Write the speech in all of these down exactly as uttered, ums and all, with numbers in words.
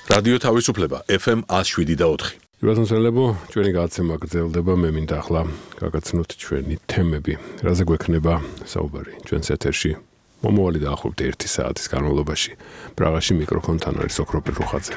რადიო თავისუფლება ეფ ემ one oh seven და four. Ირვასონსელებო, ჩვენი გადაცემა გრძელდება, მე მინდა ახლა გაგაცნოთ ჩვენი თემები. რაზე გვექნება საუბარი ჩვენს ეთერში? მომავალი დაახლოებით ერთი საათის განმავლობაში. პრაღაში მიკროფონთან არის ოქროპირ რუხაძე.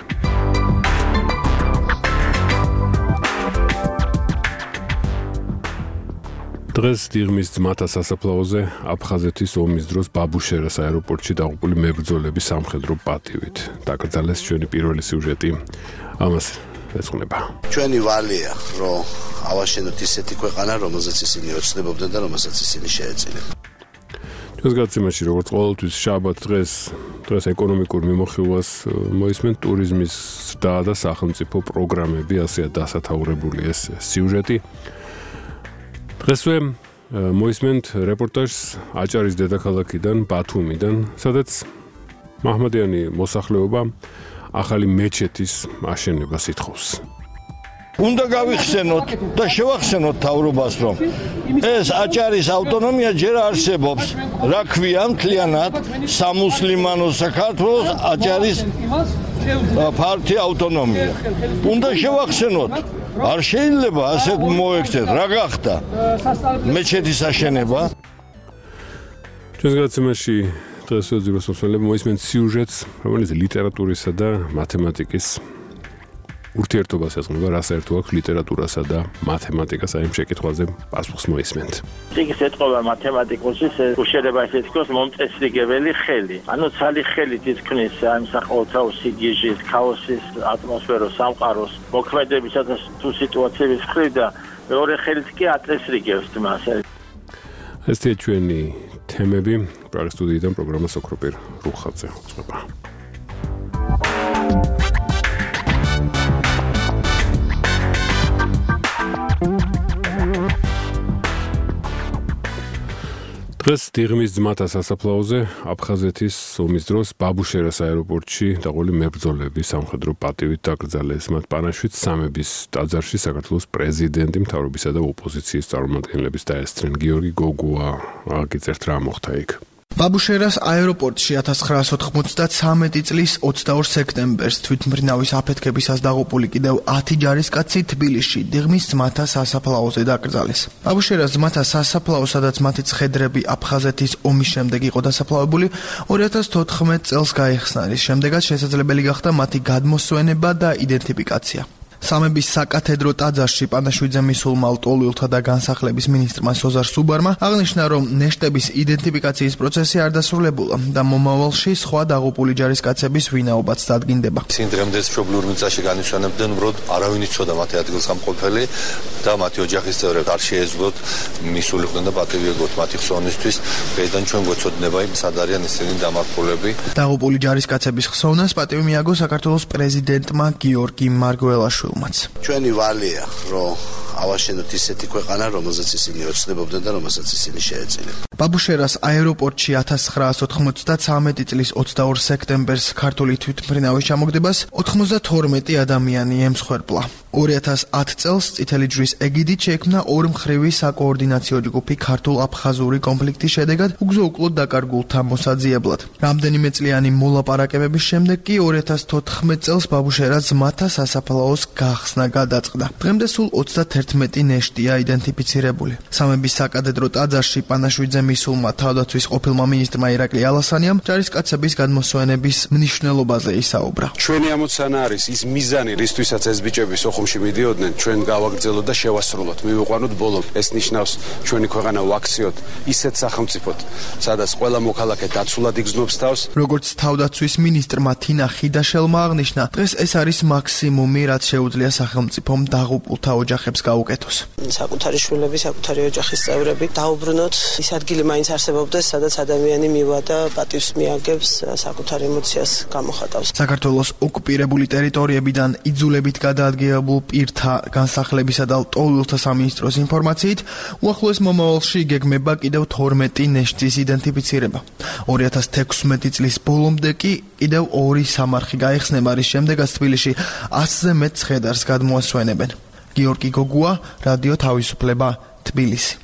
დღეს დიღმის ძმათა სასაფლაოზე აფხაზეთის ომის დროს ბაბუშერას აეროპორტში დაღუპული მებრძოლების სამხედრო პატივით დაკრძალეს ჩვენი პირველი სიუჟეტი. ამას ეძღვნება. ჩვენი ვალია, რომ ავაშენოთ ისეთი ქვეყანა, რომელზეც ისინი ოცნებობდნენ და რომელსაც ისინი შეეწირნენ. ჩვენს გადაცემაში, როგორც ყოველთვის, შაბათ დღეს დღეს ეკონომიკურ მიმოხილვას მოისმენთ ტურიზმის ზრდა და სახელმწიფო პროგრამები, ასეა დასათაურებული ეს სიუჟეტი. დღესვე მოისმენთ რეპორტაჟს აჭარის დედაქალაქიდან, ბათუმიდან, სადაც მაჰმადიანი მოსახლეობა ახალი მეჩეთის აშენებას ითხოვს. უნდა გავიხსენოთ და შევახსენოთ თავრობას, რომ ეს აჭარის ავტონომია ჯერ არსებობს, რა ქვია მთლიანად სამუსლიმანო საქართველოს აჭარის ფართი ავტონომია. უნდა შევახსენოთ, არ შეიძლება ასეთ მოექცეთ, რა გახდა მეჩეთის აშენება. ჩვენს გადაცემაში დღეს ირვასონსელებო მოისმენთ სიუჟეტს, რომელიც ლიტერატურისა და მათემატიკის ურთიერთობას ეძღვნება, რას ერთო აქვს ლიტერატურასა და მათემატიკას, აი ამ შეკითხვაზე პასუხს მოისმენთ. ის ეთყობა მათემატიკოსის უშენება ესე თქოს მომწესრიგებელი ხელი. ანუ ცალი ხელით ითქმის ამ საყოველთაო სიდიეჟის, ქაოსის, ატმოსფეროს, სამყაროს, მოქმედებისა და თუ სიტუაციების მხრივ და მეორე ხელით კი აწესრიგებს მას. ესეთი ჩვენი თემები პრაღის სტუდიიდან პროგრამას ოქროპირ რუხაძე უძღვება. დღეს დიღმის ძმათა სასაფლაოზე აფხაზეთის ომის დროს ბაბუშერას აეროპორტში დაღუპული მებრძოლების სამხედრო პატივით დაკრძალეს. მათ პანაშვიდ სამების ტაძარში საქართველოს პრეზიდენტი, მთავრობისა და ოპოზიციის წარმომადგენლების დაესწრნენ. გიორგი გოგუა აგიწერთ რა მოხდა იქ. ბაბუშერას აეროპორტში ათას ცხრაასი ოცდათვრამეტი წლის ოცდაორ სექტემბერს თვითმფრინავის აფეთქებისას დაღუპული კიდევ ათი ჯარისკაცი თბილისში დიღმის ძმათა სასაფლაოზე დაკრძალეს. ბაბუშერას ძმათა სასაფლაო, სადაც მათი ცხედრები აფხაზეთის ომის შემდეგ იყო დასაფლავებული, ორი ათას თოთხმეტ წელს გაიხსნა. რის შემდეგაც შესაძლებელი გახდა მათი გადმოსვენება და იდენტიფიკაცია. სამების საკათედრო ტაძარში პანაშვიდზე მისულმა ლტოლვილთა და განსახლების მინისტრმა სოზარ სუბარმა აღნიშნა, რომ ნეშტების იდენტიფიკაციის პროცესი არ დასრულებულა და მომავალში სხვა დაღუპული ჯარისკაცების ვინაობაც დადგინდება. ისინი დღემდეც მშობლიურ მიწაში განისვენებდნენ, რომ არავინ იცოდა მათი ადგილსამყოფელი და მათი ოჯახის წევრები არ შეეძლოთ მისულიყვნენ და პატივი ეგოთ მათი ხსოვნისთვის. დღეიდან ჩვენ გვეცოდინება იმ სად არიან ისინი დამარხულები. დაღუპული ჯარისკაცების ხსოვნას პატივი მიაგო საქართველოს პრეზიდენტმა გიორგი მარგველაშვილმა. ჩვენი ვალია, რომ ავაშენოთ ისეთი ქვეყანა, რომელზეც ისინი ოცნებობდნენ და რომელსაც ისინი შეეწირნენ. ბაბუშერას აეროპორტში ათას ცხრაასი ოცდათვრამეტი წლის ოცდაორ სექტემბერს ქართული თვითმფრინავის ჩამოგდებას ოცდათორმეტი ადამიანი ემსხვერპლა. ორი ათას ათი წელს წითელი ჯვრის ეგიდით შეიქმნა ორმხრივი საკოორდინაციო ჯგუფი ქართულ-აფხაზური კონფლიქტის შედეგად უგზო-უკლოდ დაკარგულთა მოსაძიებლად. რამდენიმე წლიანი მოლაპარაკებების შემდეგ კი ორი ათას თოთხმეტ წელს ბაბუშერას ძმათა სასაფლაოს გახსნა გადაწყდა. დღემდე სულ ოცდაათერთმეტი ნეშტია იდენტიფიცირებული. სამების საკათედრო ტაძარში პანაშვიდზე მისულმა თავდაცვის ყოფილმა მინისტრმა ირაკლი ალასანიამ ჯარისკაცების გადმოსვენების მნიშვნელობაზე ისაუბრა. ჩვენი ამოცანა არის ის მიზანი, რისთვისაც ეს ბიჭები სოხუმში მიდიოდნენ, ჩვენ გავაგრძელოთ და შევასრულოთ, მივიყვანოთ ბოლომდე. ეს ნიშნავს ჩვენი ქვეყანა ვაქციოთ ისეთ სახელმწიფოდ, სადაც ყველა მოქალაქე დაცულად იგრძნობს თავს. როგორც თავდაცვის მინისტრმა თინა ხიდაშელმა აღნიშნა, დღეს ეს არის მაქსიმუმი, რაც შეუძლია სახელმწიფომ დაღუპულთა ოჯახებს გაუკეთოს. საკუთარი შვილები, საკუთარი ოჯახის წევრები დაუბრუნოთ, ის ადგილი მაინც არსებობდეს, სადაც ადამიანი მივა და პატივს მიაგებს, საკუთარ ემოციას გამოხატავს. საქართველოს ოკუპირებული ტერიტორიებიდან იძულებით გადაადგილებულ პირთა განსახლებისა და ლტოლვილთა სამინისტროს ინფორმაციით, უახლოეს მომავალში იგეგმება კიდევ თორმეტი ნეშტის იდენტიფიცირება. ორი ათას თექვსმეტი წლის ბოლომდე კი კიდევ ორი სამარხი გაიხსნება, რის შემდეგაც თბილისში ასზე მეტ ცხედარს გადმოასვენებენ. გიორგი გოგუა, რადიო თავისუფლება, თბილისი.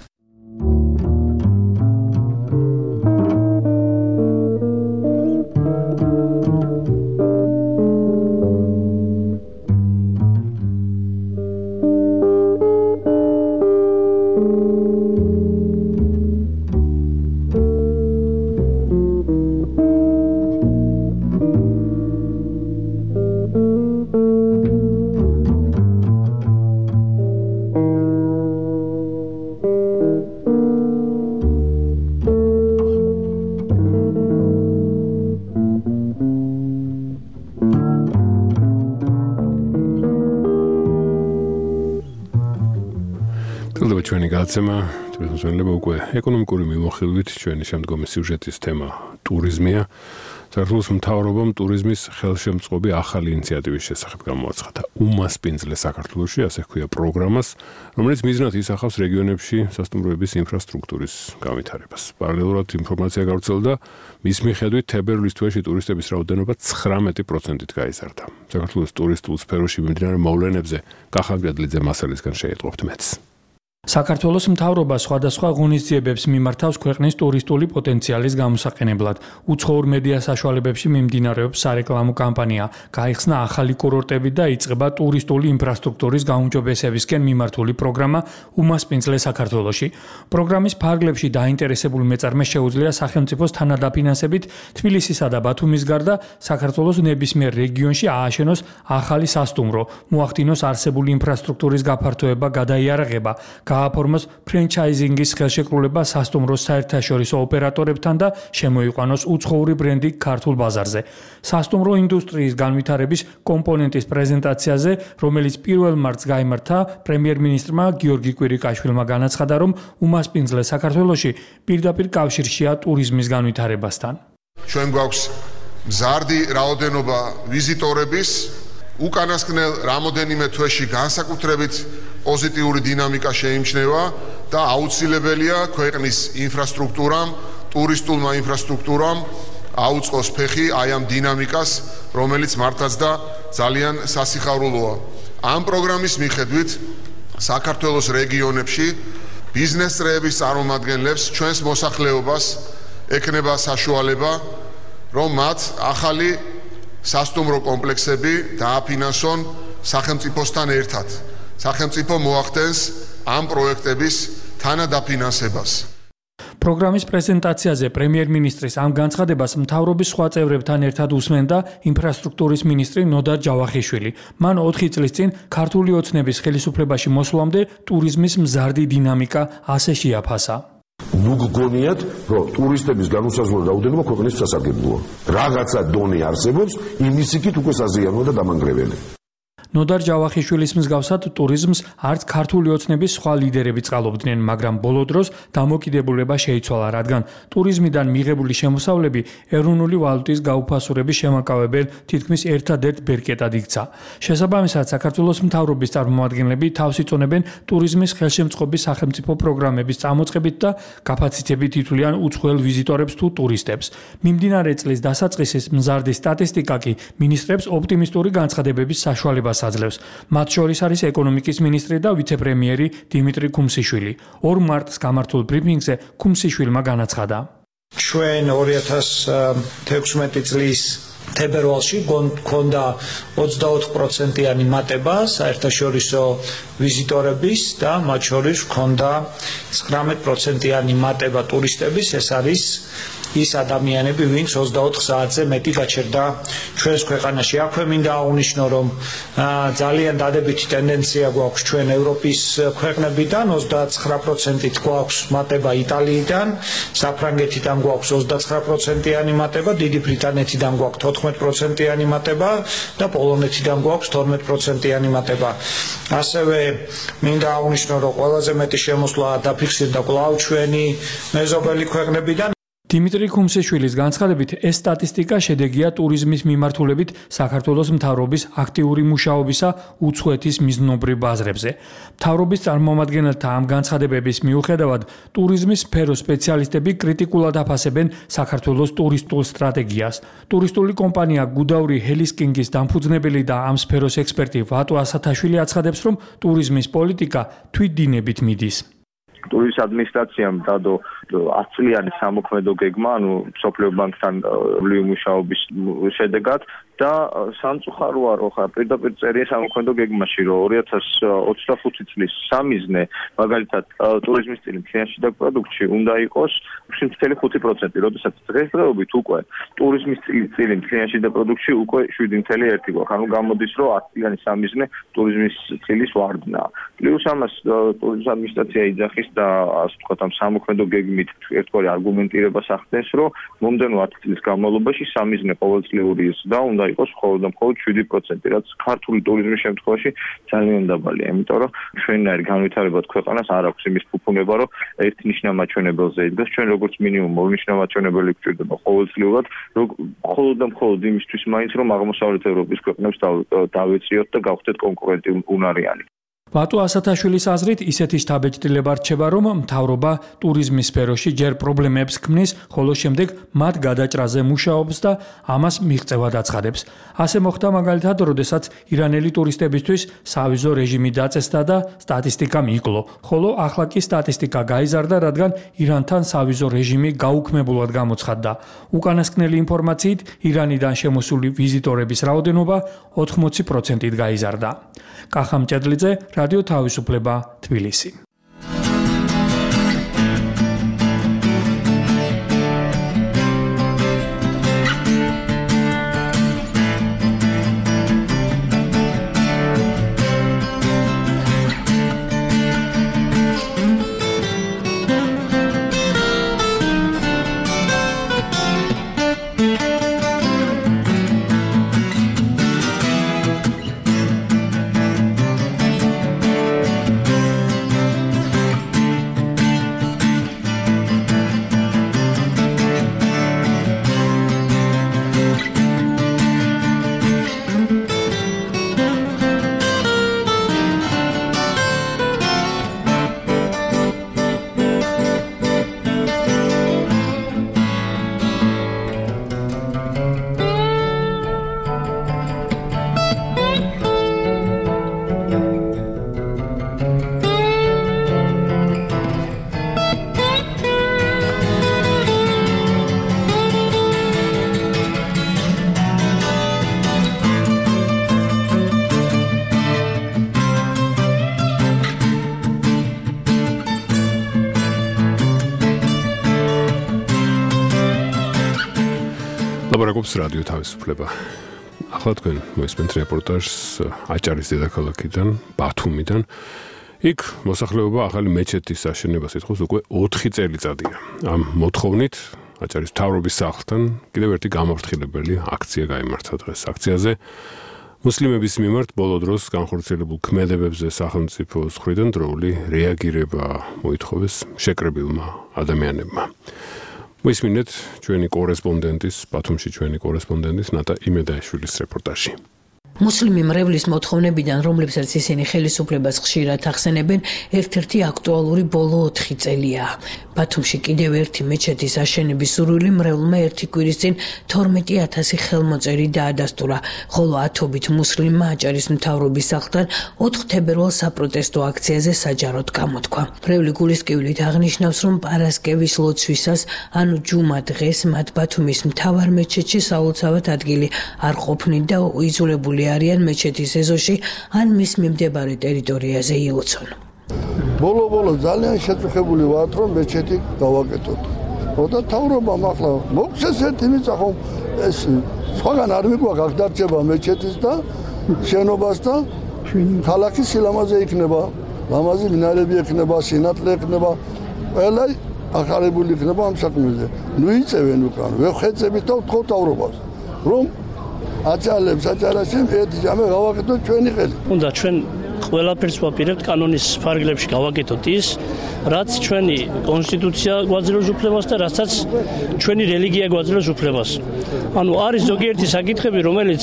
გადაცემა თვითმსვლელობა უკვე ეკონომიკური მიმოხილვით ჩვენი შემდგომი სიუჟეტის თემა ტურიზმია. საქართველოს მთავრობამ ტურიზმის ხელშემწყობი ახალი ინიციატივის შესახებ გამოაცხადა უმასპინძლე საქართველოში, ასე ჰქვია პროგრამას, რომელიც მიზნად ისახავს რეგიონებში სასტუმროების ინფრასტრუქტურის განვითარებას. პარალელურად ინფორმაცია გავრცელდა, მის მიხედვით თებერვლის თვეში ტურისტების რაოდენობა ცხრამეტი პროცენტით გაიზარდა. საქართველოს ტურისტულ სფეროში მიმდინარე მოვლენებზე კახა გედლიძე მასალისგან შეიტყობთ მეც. საქართველოს მთავრობა სხვადასხვა ღონისძიებებს მიმართავს ქვეყნის ტურისტული პოტენციალის გამოსაყენებლად. უცხოურ მედია საშუალებებში მიმდინარეობს სარეკლამო კამპანია, გაიხსნა ახალი კურორტები და იწყება ტურისტული ინფრასტრუქტურის გაუმჯობესებისკენ მიმართული პროგრამა უმასპინძლე საქართველოში. პროგრამის ფარგლებში დაინტერესებულ მეწარმეს შეუძლია სახელმწიფოს თანადაფინანსებით თბილისისა და ბათუმის გარდა საქართველოს ნებისმიერ რეგიონში ააშენოს ახალი სასტუმრო, მოახდინოს არსებული ინფრასტრუქტურის გაფართოება, გადაიარაღება, გააფორმოს ფრენჩაიზინგის ხელშეკრულება სასტუმროს საერთაშორისო ოპერატორებთან და შემოიყვანოს უცხოური ბრენდი ქართულ ბაზარზე. სასტუმრო ინდუსტრიის განვითარების კომპონენტის პრეზენტაციაზე, რომელიც პირველ მარტს გაიმართა, პრემიერ-მინისტრმა გიორგი კვირიკაშვილმა განაცხადა, რომ უმასპინძლე საქართველოში პირდაპირ კავშირშია ტურიზმის განვითარებასთან. ჩვენ გვაქვს მზარდი რაოდენობა ვიზიტორების, უკანასკნელ რამოდენიმე თვეში განსაკუთრებით პოზიტიური დინამიკა შეიმჩნევა და აუცილებელია ქვეყნის ინფრასტრუქტურამ, ტურისტულმა ინფრასტრუქტურამ აუწყოს ფეხი აი ამ დინამიკას, რომელიც მართლაც და ძალიან სასიხარულოა. ამ პროგრამის მიხედვით საქართველოს რეგიონებში ბიზნეს წრეების წარმომადგენლებს ჩვენს მოსახლეობას ექნება საშუალება, რომ მათ ახალი სასტუმრო კომპლექსები დააფინანსონ სახელმწიფოსთან ერთად. სახელმწიფო მოახდენს ამ პროექტების თანადაფინანსებას. პროგრამის პრეზენტაციაზე პრემიერ-მინისტრის ამ განცხადებას მთავრობის სხვა წევრებთან ერთად უსმენდა ინფრასტრუქტურის მინისტრი ნოდარ ჯავახიშვილი. მან ოთხი წლის წინ ქართული ოცნების ხელისუფლებაში მოსვლამდე ტურიზმის მზარდი დინამიკა ასე შეაფასა. ნუ გგონიათ, რომ ტურისტების განუსაზღვრო რაოდენობა ქვეყნის სასარგებლოა. რაღაცა დონე არსებობს, იმის იქით უკვე საზიანოა და დამანგრეველი. ნოდარ ჯავახიშვილის მსგავსად ტურიზმს არც ქართული ოცნების სხვა ლიდერები წყალობდნენ, მაგრამ ბოლო დროს დამოკიდებულება შეიცვალა, რადგან ტურიზმიდან მიღებული შემოსავლები ეროვნული ვალუტის გაუფასურების შემაკავებელ თითქმის ერთადერთ ბერკეტად იქცა. შესაბამისად, საქართველოს მთავრობის წარმომადგენლები თავს იწონებენ ტურიზმის ხელშემწყობის სახელმწიფო პროგრამების წამოწყებით და კაპაციტებით ითვლიან უცხოელ ვიზიტორებს თუ ტურისტებს. მიმდინარე წლის დასაწყისის მზარდი სტატისტიკა კი მინისტრებს ოპტიმისტური განცხადებების საშუალებას აძლევს. მათ შორის არის ეკონომიკის მინისტრი და ვიცე-პრემიერი დიმიტრი ქუმსიშვილი. ორ მარტს გამართულ ბრიფინგზე ქუმსიშვილმა განაცხადა. ჩვენ ორი ათას თექვსმეტი წლის თებერვალში გქონდა ოცდაოთხ პროცენტიანი მატება საერთაშორისო ვიზიტორების და მათ შორის გქონდა ცხრამეტ პროცენტიანი მატება ტურისტების. ეს არის ის ადამიანები, ვინც ოცდაოთხ საათზე მეტი გაჩერდა ჩვენს ქვეყანაში. აქვე მინდა აღვნიშნო, რომ ძალიან დადებითი ტენდენცია გვაქვს ჩვენ ევროპის ქვეყნებიდან, ოცდაცხრა პროცენტით გვაქვს მატება იტალიიდან, საფრანგეთიდან გვაქვს ოცდაცხრა პროცენტიანი მატება, დიდი ბრიტანეთიდან გვაქვს თოთხმეტ პროცენტიანი მატება და პოლონეთიდან გვაქვს თორმეტ პროცენტიანი მატება. ასევე მინდა აღვნიშნო, რომ ყველაზე მეტი შემოსვლა დაფიქსირდა კვლავ ჩვენი მეზობელი ქვეყნებიდან. დიმიტრი ქუმსიშვილის განცხადებით, ეს სტატისტიკა შედეგია ტურიზმის მიმართულებით საქართველოს მთავრობის აქტიური მუშაობისა უცხოეთის მიზნობრივ ბაზრებზე. მთავრობის წარმომადგენელთა ამ განცხადებების მიუხედავად, ტურიზმის სფეროს სპეციალისტები კრიტიკულად აფასებენ საქართველოს ტურისტულ სტრატეგიას. ტურისტული კომპანია გუდაური ჰელისკინგის დამფუძნებელი და ამ სფეროს ექსპერტი ვატო ასათაშვილი აცხადებს, რომ ტურიზმის პოლიტიკა თვითდინებით მიდის. ტურისტ ადმინისტრაციამ დადო ათი წლიანი სამოქმედო გეგმა, ანუ მსოფლიო ბანკთან მუშაობის შედეგად და სამწუხაროა, რომ ხა პირდაპირ წერია სამოქმედო გეგმაში, რომ ორი ათას ოცდახუთი წლის სამიზნე, მაგალითად ტურიზმის წილი მთლიანში და პროდუქტში უნდა იყოს შვიდი ხუთი პროცენტი, როდესაც დღესდღეობით უკვე ტურიზმის წილი მთლიანში და პროდუქტში უკვე შვიდი ერთი გვაქვს. ანუ გამოდის, რომ ათი წლიანი სამიზნე ტურიზმის წილის ვარდნაა. პლუს ამას ტურიზმის ადმინისტრაცია იძახის და ასე ვთქვათ ამ სამოქმედო გეგმით ერთგვარი არგუმენტირებას ახდენს, რომ მომდევნო ათი წლის განმავლობაში სამიზნე ყოველწლიური ზრდა უნდა იყოს მხოლოდ და მხოლოდ შვიდი პროცენტი, რაც ქართული ტურიზმის შემთხვევაში ძალიან დაბალია, იმიტომ რომ ჩვენნაირ განვითარებად ქვეყანას არ აქვს იმის ფუფუნება, რომ ერთ ნიშნა მაჩვენებელზე იდგას, ჩვენ როგორც მინიმუმ ორ ნიშნა მაჩვენებელი გვჭირდება ყოველწლიურად, მხოლოდ და მხოლოდ იმისთვის მაინც რომ აღმოსავლეთ ევროპის ქვეყნებს დავეციოთ და გავხდეთ კონკურენტი უნარიანი. ბატო ასათაშვილის აზრით ისეთი შთაბეჭდილება რჩება, რომ მთავრობა ტურიზმის სფეროში ჯერ პრობლემებს ქმნის, ხოლო შემდეგ მათ გადაჭრაზე მუშაობს და ამას მიღწევად აცხადებს. ასე მოხდა მაგალითად, როდესაც ირანელი ტურისტებისთვის სავიზო რეჟიმი დაწესდა და სტატისტიკამ იკლო, ხოლო ახლა კი სტატისტიკა გაიზარდა, რადგან ირანთან სავიზო რეჟიმი გაუქმებულად გამოცხადდა. უკანასკნელი ინფორმაციით, ირანიდან შემოსული ვიზიტორების რაოდენობა ოთხმოცი პროცენტით გაიზარდა. კახა მჭედლიძე, რადიო თავისუფლება, თბილისი. ლაპარაკობს რადიო თავისუფლება. ახლა თქვენ მოისმენთ რეპორტაჟს აჭარის დედაქალაქიდან, ბათუმიდან. იქ მოსახლეობა ახალი მეჩეთის აშენებას ითხოვს უკვე ოთხი წელიწადია. ამ მოთხოვნით აჭარის მთავრობის სახლთან კიდევ ერთი გამაფრთხილებელი აქცია გაიმართა დღეს. აქციაზე მუსლიმების მიმართ ბოლო დროს განხორციელებულ ქმედებებზე სახელმწიფოს მხრიდან დროული რეაგირება მოითხოვეს შეკრებილმა ადამიანებმა. მოისმინეთ ჩვენი კორესპონდენტის, ბათუმში ჩვენი კორესპონდენტის ნატა იმედაშვილის რეპორტაჟი. მუსლიმი მრევლის მოთხოვნებიდან, რომლებსაც ისინი ხელისუფლებას ხშირად ახსენებენ, ერთ-ერთი აქტუალური ბოლო ოთხი წელია. ბათუმში კიდევ ერთი მეჩეთის აშენების სურვილი მრევლმა ერთი კვირის წინ თორმეტი ათასი ხელმოწერი დაადასტურა, ხოლო ათობით მუსლიმმა აჭარის მთავრობის სახლთან ოთხ თებერვალ საპროტესტო აქციაზე საჯაროდ გამოთქვა. მრევლი გულისკივლით აღნიშნავს, რომ პარასკევის ლოცვისას, ანუ ჯუმა დღეს მათ ბათუმის მთავარ მეჩეთში საულცავად ადგილი არ ყოფნით და იზოლებული არიან მეჩეთის ეზოში ან მის მიმდებარე ტერიტორიაზე ილოცონ. ბოლო-ბოლო ძალიან შეწუხებული ვართ, რომ მეჩეთი გავაკეთოთ. და თავრობამ ახლა მოგცეს ერთი მიწა ხომ ეს სხვაგან არ მიგვაქვს აქ დარჩება მეჩეთის და შენობას და ქალაქის სილამაზე იქნება, ლამაზი მინარები იქნება, სინათლე იქნება, ყველა ახალებული იქნება ამ საქმეზე. ნუ იწევენ უკან, ვეხვეწებით და ვთხოვთ თავრობას, რომ აჭალებს აჭარაში ერთ ჯამე გავაკეთოთ ჩვენი ხელი. უნდა ჩვენ ყველაფერს ვაპირებთ კანონის ფარგლებში გავაკეთოთ ის, რაც ჩვენი კონსტიტუცია გვაძლევს უფლებას და რასაც ჩვენი რელიგია გვაძლევს უფლებას. ანუ არის ზოგიერთი საკითხები, რომელიც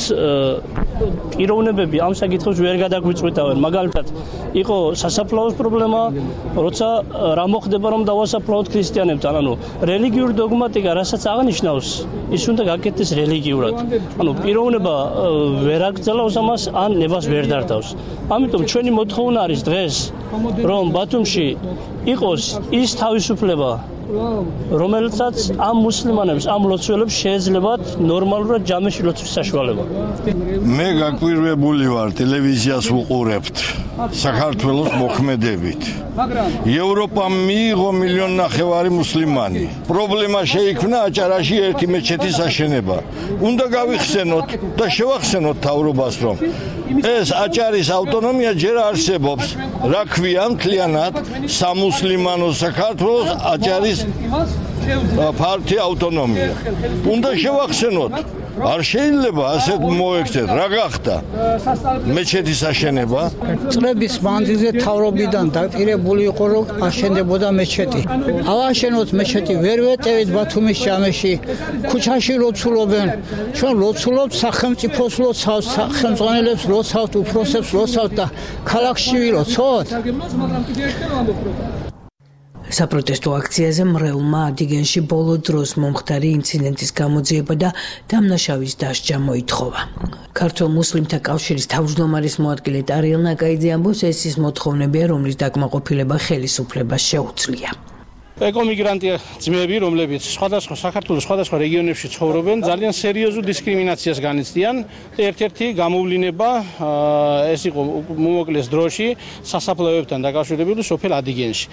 პიროვნებები ამ საკითხებს ვერ გადაგვიწყვეტავენ. მაგალითად, იყო სასაფლაოს პრობლემა, როცა რა მოხდება რომ დავასაფლაოთ ქრისტიანებთან, ანუ რელიგიური დოგმატიკა, რასაც აღნიშნავს, ის უნდა გაკეთდეს რელიგიურად. ანუ პიროვნება ვერ აკრძალავს ამას, ან ნებას ვერ დართავს. ამიტომ ჩვენი მოთხოვნა არის დღეს, რომ ბათუმში იყოს ის თავისუფლება, რომელსაც ამ მუსლიმანებს, ამ ლოცველებს შეეძლებათ ნორმალურად ჯამეში ლოცვის საშუალება. მე გაკვირვებული ვარ, ტელევიზიას ვუყურებთ. საქართველოს მოქმედებით. ევროპამ მიიღო მილიონ ნახევარი მუსლიმანი. პრობლემა შეიქმნა აჭარაში ერთი მეჩეთის აშენება. უნდა გავიხსენოთ და შევახსენოთ თავრობას, რომ ეს აჭარის ავტონომია ჯერ არსებობს. რა ქვია მთლიანად სამუსლიმანო საქართველოს აჭარის პარტია ავტონომია. უნდა შევახსენოთ. არ შეიძლება ასეთ მოექცეთ. რა გახდა? მეჩეთის აშენება. წლების მანძილზე თავრობიდან დაპირებული იყო, რომ აშენდებოდა მეჩეთი. ავაშენოთ მეჩეთი, ვერ ვეტევით ბათუმის ჟამეში. ქუჩაში ლოცულობენ. ჩვენ ლოცულობთ სახელმწიფოს ლოცავთ, სახელმწიფოს ლოცავთ, უფროსებს ლოცავთ და ქალაქში ვილოცოთ. საპროტესტო აქციაზე მრევლმა ადიგენში ბოლო დროს მომხდარი ინციდენტის გამოძიება და დამნაშავის დასჯა მოითხოვა. ქართულ მუსლიმთა კავშირის თავმჯდომარის მოადგილე ტარიელ ნაკაიძე ამბობს, ეს ის მოთხოვნებია, რომლის დაკმაყოფილება ხელისუფლებას შეუძლია. ეკომიგრანტი ძმები, რომლებიც სხვადასხვა საქართველოს სხვადასხვა რეგიონებში ცხოვრობენ, ძალიან სერიოზულ დისკრიმინაციას განიცდიან. ერთ-ერთი გამოვლინება ეს იყო მომოკლეს დროში სასაფლაოებთან დაკავშირებული სოფელ ადიგენში.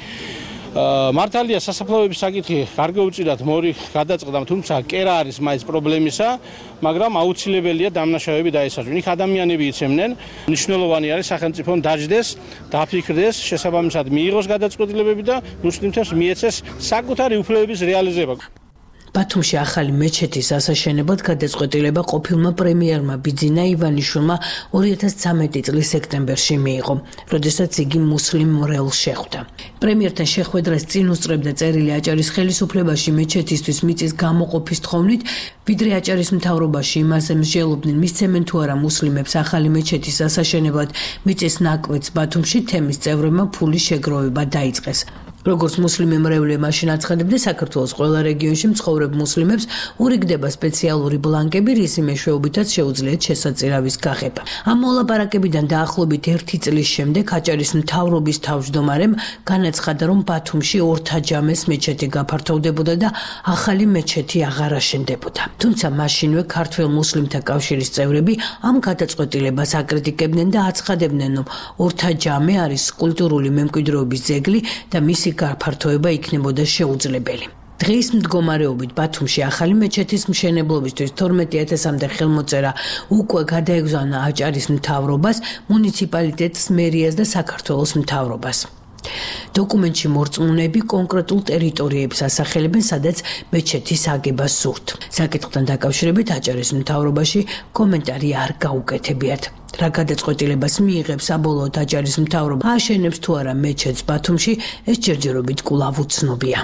მართალია სასაფლაოების საკითხი გარკვეულწილად მორი გადაწყდა, თუმცა კერა არის მაინც პრობლემისა, მაგრამ აუცილებელია დამნაშავეები დაესაჯონ. იქ ადამიანები იცემდნენ, მნიშვნელოვანი არის სახელმწიფომ დაждდეს, დაფიქრდეს, შესაბამისად მიიღოს გადაწყვეტილებები და მუსლიმებს მიეცეს საკუთარი უფლებების რეალიზება. ბათუმში ახალი მეჩეთის ასაშენებლად გადაწყვეტილება ყოფილმა პრემიერმა ბიძინა ივანიშვილმა ორი ათას ცამეტი წლის სექტემბერში მიიღო, როდესაც იგი მუსლიმ მრევლს შეხვდა. პრემიერთან შეხვედრას წინ უსწრებდა წერილი აჭარის ხელისუფლებაში მეჩეთისთვის მიწის გამოყოფის თხოვნით, ვიდრე აჭარის მთავრობაში იმაზე მსჯელობდნენ, მისცემენ თუ არა მუსლიმებს ახალი მეჩეთის ასაშენებლად მიწის ნაკვეთს ბათუმში, თემის წევრებმა ფულის შეგროვება დაიწყეს. როგორც მუსლიმი მრევლი მაშინ აცხადებდა, საქართველოს ყველა რეგიონში მცხოვრებ მუსლიმებს ურიგდება სპეციალური ბლანკები, რისი მეშვეობითაც შეუძლიათ შესაწირავის გაღება. ამ მოლაპარაკებიდან დაახლოებით ერთი წლის შემდეგ აჭარის მთავრობის თავმჯდომარემ განაცხადა, რომ ბათუმში ორთაჯამეს მეჩეთი გაფართოვდებოდა და ახალი მეჩეთი აღარ აშენდებოდა. თუმცა მაშინვე ქართველ მუსლიმთა კავშირის წევრები ამ გადაწყვეტილებას აკრიტიკებდნენ და აცხადებდნენ, რომ ორთაჯამე არის კულტურული მემკვიდრეობის ძეგლი და მისი გაფართოება იქნებოდა შეუძლებელი. დღის მდგომარეობით ბათუმში ახალი მეჩეთის მშენებლობისთვის თორმეტი ათასამდე ხელმოწერა უკვე გადაეგზავნა აჭარის მთავრობას, მუნიციპალიტეტს, მერიას და საქართველოს მთავრობას. დოკუმენტში მორწმუნეები კონკრეტულ ტერიტორიებს ასახელებენ, სადაც მეჩეთის აგება სურთ. საკითხთან დაკავშირებით აჭარის მთავრობაში კომენტარი არ გაუკეთებიათ. რა გადაწყვეტილებას მიიღებს საბოლოოდ აჭარის მთავრობა, აშენებს თუ არა მეჩეთს ბათუმში, ეს ჯერჯერობით კვლავ უცნობია.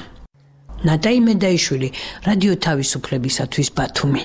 ნატაი მედაიშვილი, რადიო თავისუფლებისათვის ბათუმი.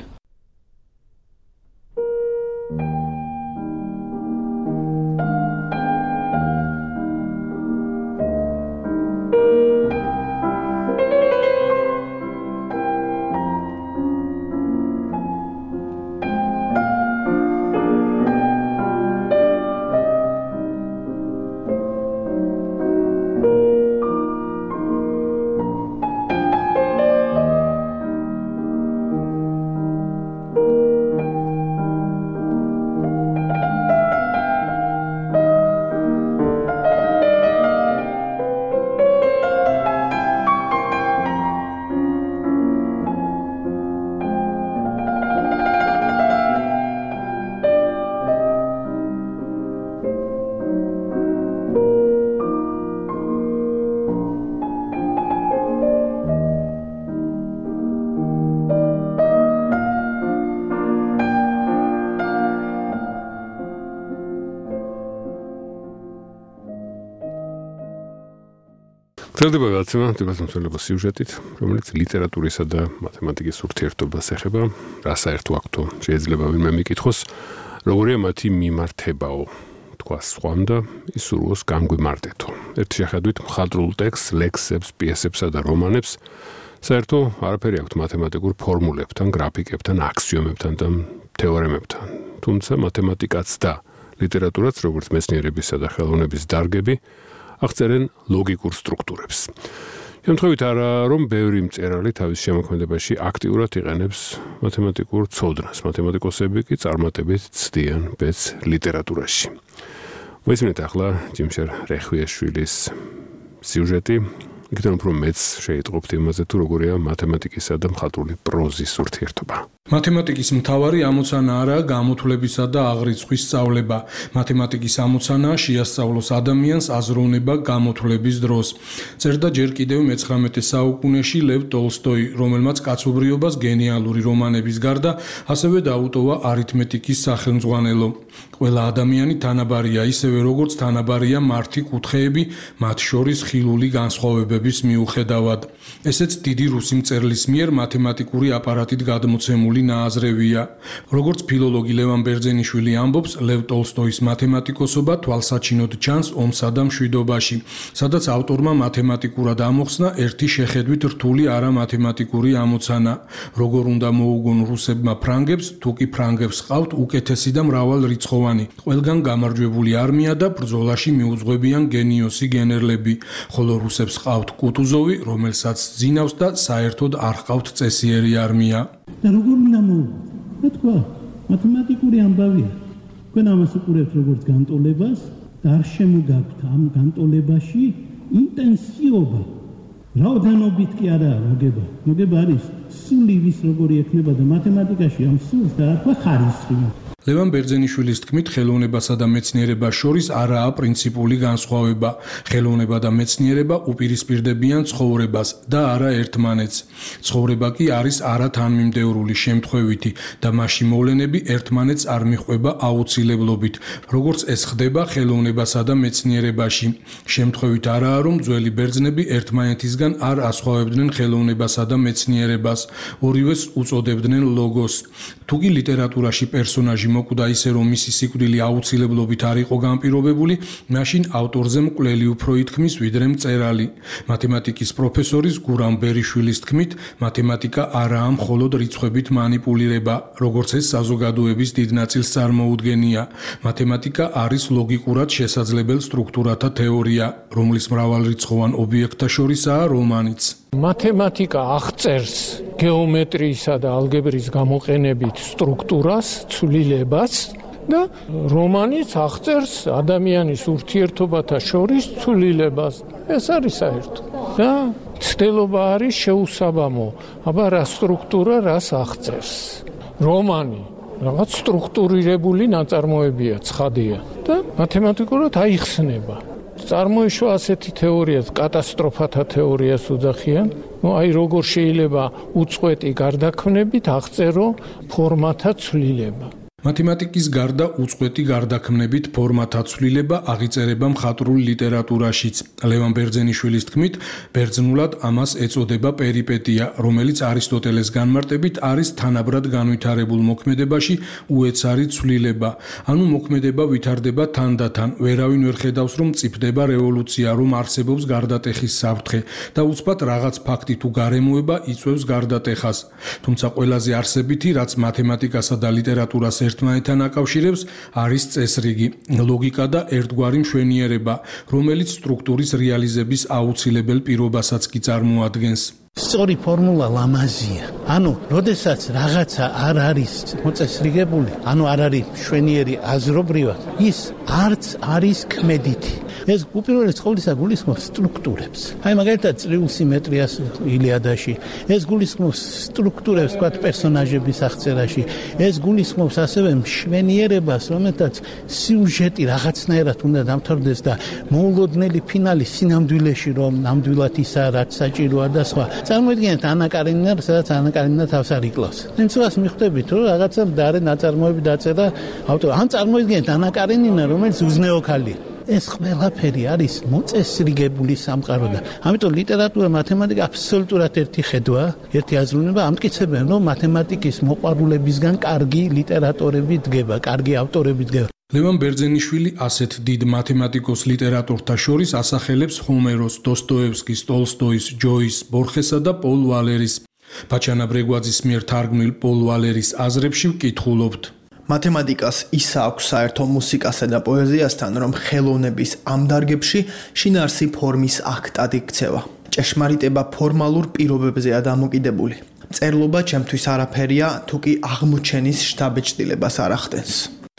გრძელდება გადაცემა თბილისის სიუჟეტით, რომელიც ლიტერატურისა და მათემატიკის ურთიერთობას ეხება, რა საერთო აქვთო შეიძლება ვინმე მიკითხოს, როგორია მათი მიმართებაო, თქვა სხვამ და ისურვოს განგვიმარტეთო. ერთი შეხედვით მხატვრულ ტექსტს, ლექსებს, პიესებსა და რომანებს საერთო არაფერი აქვთ მათემატიკურ ფორმულებთან, გრაფიკებთან, აქსიომებთან და თეორემებთან. თუმცა მათემატიკაც და ლიტერატურაც, როგორც მეცნიერებისა და ხელოვნების დარგები, აღწერენ ლოგიკურ სტრუქტურებს. შემთხვევით არა, რომ ბევრი მწერალი თავის შემოქმედებაში აქტიურად იყენებს მათემატიკურ ცოდნას, მათემატიკოსები კი წარმატებით ცდიან ბედს ლიტერატურაში. მოისმინეთ ახლა ჯიმშერ რეხვიაშვილის სიუჟეტი. იქიდან უფრო მეც შეიტყობთ იმაზე, თუ როგორია მათემატიკისა და მხატვრული პროზის ურთიერთობა. მათემატიკის მთავარი ამოცანა არაა გამოთვლებისა და აღრიცხვის სწავლება. მათემატიკის ამოცანაა შეასწავლოს ადამიანს აზროვნება გამოთვლების დროს. წერდა ჯერ კიდევ მეცხრამეტე საუკუნეში ლევ ტოლსტოი, რომელმაც კაცობრიობას გენიალური რომანების გარდა ასევე დაუტოვა არითმეტიკის სახელმძღვანელო. ყველა ადამიანი თანაბარია, ისევე როგორც თანაბარია მართი კუთხეები, მათ შორის ხილული განსხვავებების მიუხედავად. ესეც დიდი რუსი მწერლის მიერ მათემატიკური აპარატით გადმოცემული ნააზრევია. როგორც ფილოლოგი ლევან ბერძენიშვილი ამბობს, ლევ ტოლსტოის მათემატიკოსობა თვალსაჩინოდ ჩანს ომსა და მშვიდობაში, სადაც ავტორმა მათემატიკურად ამოხსნა ერთი შეხედვით რთული არამათემატიკური ამოცანა. როგორ უნდა მოუგონ რუსებმა ფრანგებს, თუ კი ფრანგებს ყავთ უკეთესი და მრავალრიცხოვანი, ყველგან გამარჯვებული არმია და ბრძოლაში მიუძღვებიან გენიოსი გენერლები, ხოლო რუსებს ყავთ კუტუზოვი, რომელსაც ძინავს და საერთოდ არ ყავთ წესიერი არმია. და როგორ უნდა მოუგოთ? რა თქვა? მათემატიკური ამბავია. თქვენ ამას უყურებთ როგორც განტოლებას და არ შემოგაქვთ ამ განტოლებაში ინტენსივობა. რაოდენობით კი არაა მოგება. მოგება არის სული ვის როგორი ექნება და მათემატიკაში ამ სულს და რა თქვა ხარისხი. ლევან ბერძენიშვილის თქმით, ხელოვნებასა და მეცნიერებას შორის არაა პრინციპული განსხვავება. ხელოვნება და მეცნიერება უპირისპირდებიან ცხოვრებას და არა ერთმანეთს. ცხოვრება კი არის არათანმიმდევრული შემთხვევითი და მასში მოვლენები ერთმანეთს არ მიჰყვება აუცილებლობით, როგორც ეს ხდება ხელოვნებასა და მეცნიერებაში. შემთხვევით არაა, რომ ძველი ბერძნები ერთმანეთისგან არ ასხვავებდნენ ხელოვნებასა და მეცნიერებას, ორივეს უწოდებდნენ ლოგოს. თუკი ლიტერატურაში პერსონაჟი მოკვდა ისე, რომ მისი სიკვდილი აუცილებლობით არ იყო განპირობებული, მაშინ ავტორზე მკვლელი უფრო ითქმის, ვიდრე მწერალი. მათემატიკის პროფესორის გურამ ბერიშვილის თქმით, მათემატიკა არაა მხოლოდ რიცხვებით მანიპულირება, როგორც ეს საზოგადოების დიდ ნაწილს წარმოუდგენია. მათემატიკა არის ლოგიკურად შესაძლებელ სტრუქტურათა თეორია, რომლის მრავალრიცხოვან ობიექტთა შორისაა რომანიც. მათემატიკა აღწერს გეომეტრიისა და ალგებრის გამოყენებით სტრუქტურას, ცვლილებას და რომანიც აღწერს ადამიანის ურთიერთობათა შორის ცვლილებას. ეს არის საერთო. და ცდელობა არის შეუსაბამო, აბა რა სტრუქტურა რას აღწერს. რომანი რაღაც სტრუქტურირებული ნაწარმოებია, ცხადია და მათემატიკურად აიხსნება. წარმოიშვა ასეთი თეორია, კატასტროფათა თეორიას უძახიან. ნუ აი როგორ შეიძლება უწყვეტი გარდაქმნებით აღწერო ფორმათა ცვლილება. მათემატიკის გარდა უწყვეტი გარდაქმნებით ფორმათა ცვლილება აღიწერება მხატვრულ ლიტერატურაშიც. ლევან ბერძენიშვილის თქმით, ბერძნულად ამას ეწოდება პერიპეტია, რომელიც არისტოტელეს განმარტებით არის თანაბრად განვითარებულ მოქმედებაში უეცარი ცვლილება. ანუ მოქმედება ვითარდება თანდათან, ვერავინ ვერ ხედავს, რომ მწიფდება რევოლუცია, რომ არსებობს გარდატეხის საფრთხე და უცბად რაღაც ფაქტი თუ გარემოება იწვევს გარდატეხას. თუმცა ყველაზე არსებითი, რაც მათემატიკასა და ლიტერატურას ერთმანეთთან აკავშირებს, არის წესრიგი, ლოგიკა და ერთგვარი მშვენიერება, რომელიც სტრუქტურის რეალიზების აუცილებელ პირობასაც კი წარმოადგენს. სწორი ფორმულა ლამაზია. ანუ, როდესაც რაღაცა არ არის მოწესრიგებული, ანუ არ არის მშვენიერი აზრობრივად, ის არც არის ქმედითი. ეს უპირველეს ყოვლისა გულისხმობს სტრუქტურებს. აი მაგალითად წრიულ სიმეტრიას ილიადაში, ეს გულისხმობს სტრუქტურებს, თქვათ პერსონაჟების აღწერაში, ეს გულისხმობს ასევე მშვენიერებას, რომელთაც სიუჟეტი რაღაცნაირად უნდა დამთავრდეს და მოულოდნელი ფინალი სინამდვილეში, რომ ნამდვილად ისაა, რაც საჭიროა და სხვა. წარმოიდგინეთ ანა კარენინა, სადაც ანა კარენინა თავს არ იკლავს. თუმცა მიხვდებით, რომ რაღაცა მდარე ნაწარმოები დაწერა ავტორი. ან წარმოიდგინეთ ანა კარენინა, რომელიც უზნეო ქალია. ეს ყველაფერი არის მოწესრიგებული სამყარო და ამიტომ ლიტერატურა, მათემატიკა აბსოლუტურად ერთი ხედვაა, ერთი აზროვნება. ამტკიცებენ, რომ მათემატიკის მოყვარულებისგან კარგი ლიტერატორები დგება, კარგი ავტორები დგება. ლევან ბერძენიშვილი ასეთ დიდ მათემატიკოს ლიტერატორთა შორის ასახელებს ჰომეროს, დოსტოევსკის, ტოლსტოის, ჯოის, ბორხესა და პოლ ვალერის. ბაჩანა ბრეგვაძის მიერ თარგმნილ პოლ ვალერის აზრებში ვკითხულობთ. მათემატიკას ისა აქვს საერთო მუსიკასა და პოეზიასთან, რომ ხელოვნების ამ დარგებში შინაარსი ფორმის აქტად იქცევა. ჭეშმარიტება ფორმალურ პირობებზეა დამოკიდებული. წერლობა ჩემთვის არაფერია, თუ კი აღმოჩენის შთაბეჭდილებას არ ახდენს.